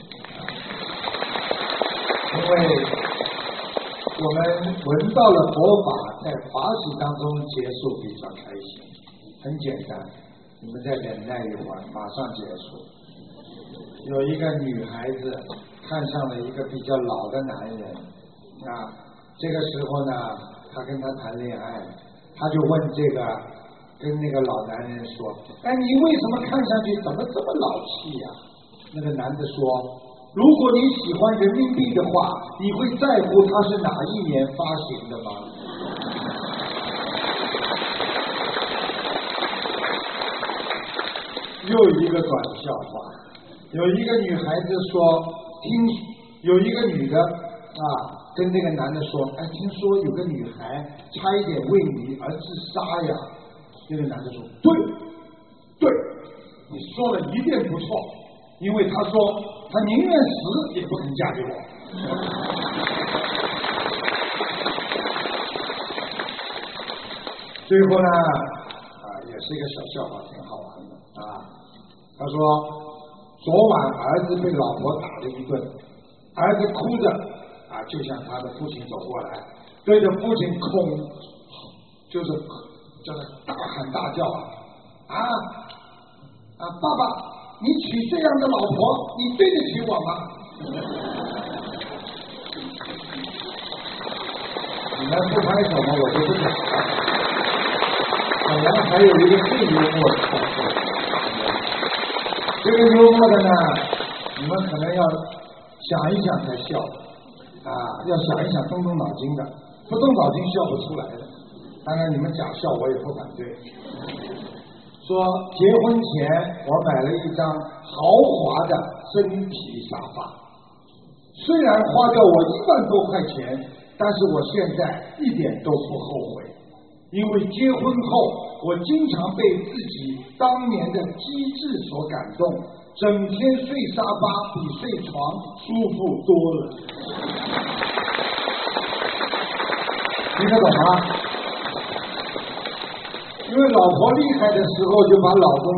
因为我们闻到了佛法，在法喜当中结束比较开心，很简单，你们再忍耐一会儿，马上结束。有一个女孩子看上了一个比较老的男人，啊，这个时候呢，她跟他谈恋爱，她就问这个跟那个老男人说：“哎，你为什么看上去怎么这么老气呀？ 那个男的说，如果你喜欢人民币的话，你会在乎它是哪一年发行的吗？又一个短笑话，有一个女孩子说，听有一个女的啊，跟那个男的说，哎，听说有个女孩差一点为你而自杀呀。那个男的说，对，对，你说的一定不错，因为他说他宁愿死也不肯嫁给我。最后呢，啊，也是一个小笑话，挺好玩的啊。他说，昨晚儿子被老婆打了一顿，儿子哭着啊，就向他的父亲走过来，对着父亲恐，就是叫他大喊大叫啊啊啊！爸爸，你娶这样的老婆，你对得起我吗？你们不拍手吗？我就不讲了。本来还有一个更幽默的操作，这个幽默的呢，你们可能要想一想才笑啊，要想一想，动动脑筋的，不动脑筋笑不出来的。当然你们假笑我也不反对。说结婚前我买了一张豪华的真皮沙发，虽然花掉我一万多块钱，但是我现在一点都不后悔，因为结婚后我经常被自己当年的机智所感动，整天睡沙发比睡床舒服多了。听得懂吗？因为老婆厉害的时候，就把老公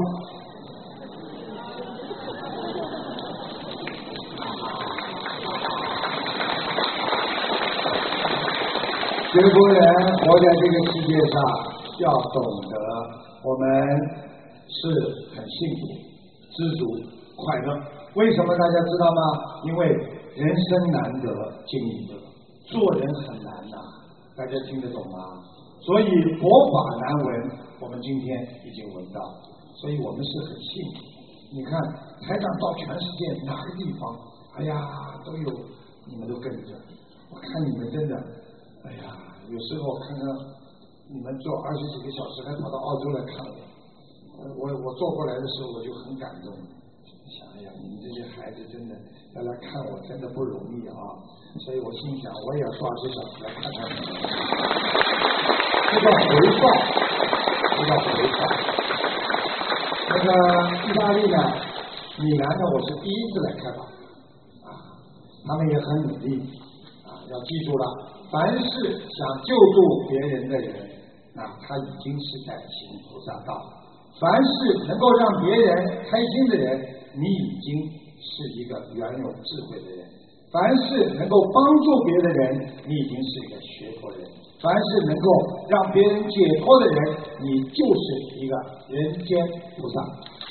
学佛人活在这个世界上，要懂得我们是很幸福、知足、快乐。为什么大家知道吗？因为人生难得经历得，做人很难呐、啊，大家听得懂吗？所以佛法难闻，我们今天已经闻到，所以我们是很幸福。你看台长到全世界哪个地方，哎呀都有，你们都跟着。我看你们真的，哎呀，有时候看看你们坐二十几个小时，还跑到澳洲来看我，我我坐过来的时候我就很感动。想哎呀，你们这些孩子真的要来看我，真的不容易啊！所以我心想，我也要坐二十小时来看看你们。这叫回报，这叫回报。那个意大利呢，米兰呢，我是第一次来开法啊，他们也很努力啊，要记住了，凡是想救助别人的人，那他已经是在行菩萨道；凡是能够让别人开心的人，你已经是一个原有智慧的人；凡是能够帮助别的人，你已经是一个学佛人。凡是能够让别人解脱的人，你就是一个人间菩萨。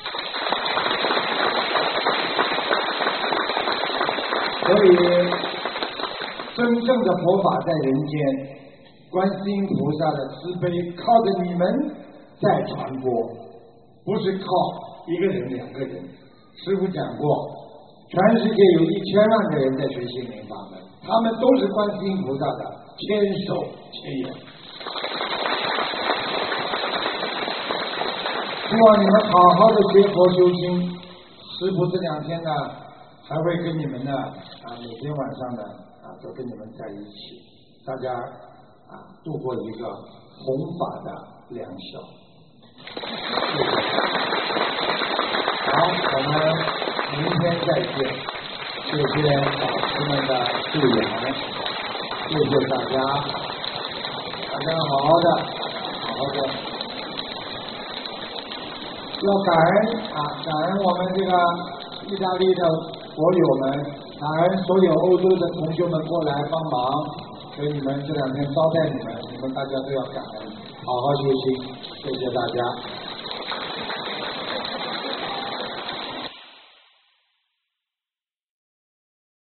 所以，真正的佛法在人间，观世音菩萨的慈悲靠着你们在传播，不是靠一个人、两个人。师父讲过，全世界有一千万个人在学心灵法门，他们都是观世音菩萨的千手千眼。希望你们好好的学佛修心。师父这两天呢，还会跟你们呢啊，每天晚上呢啊，都跟你们在一起，大家啊度过一个弘法的良宵。好，我们明天再见。谢谢老师们的助言，谢谢大家，大家好好的，好好的，要感恩啊，感恩我们这个意大利的佛友们，感恩所有欧洲的同学们过来帮忙，给你们这两天招待你们，你们大家都要感恩，好好修心，谢谢大家。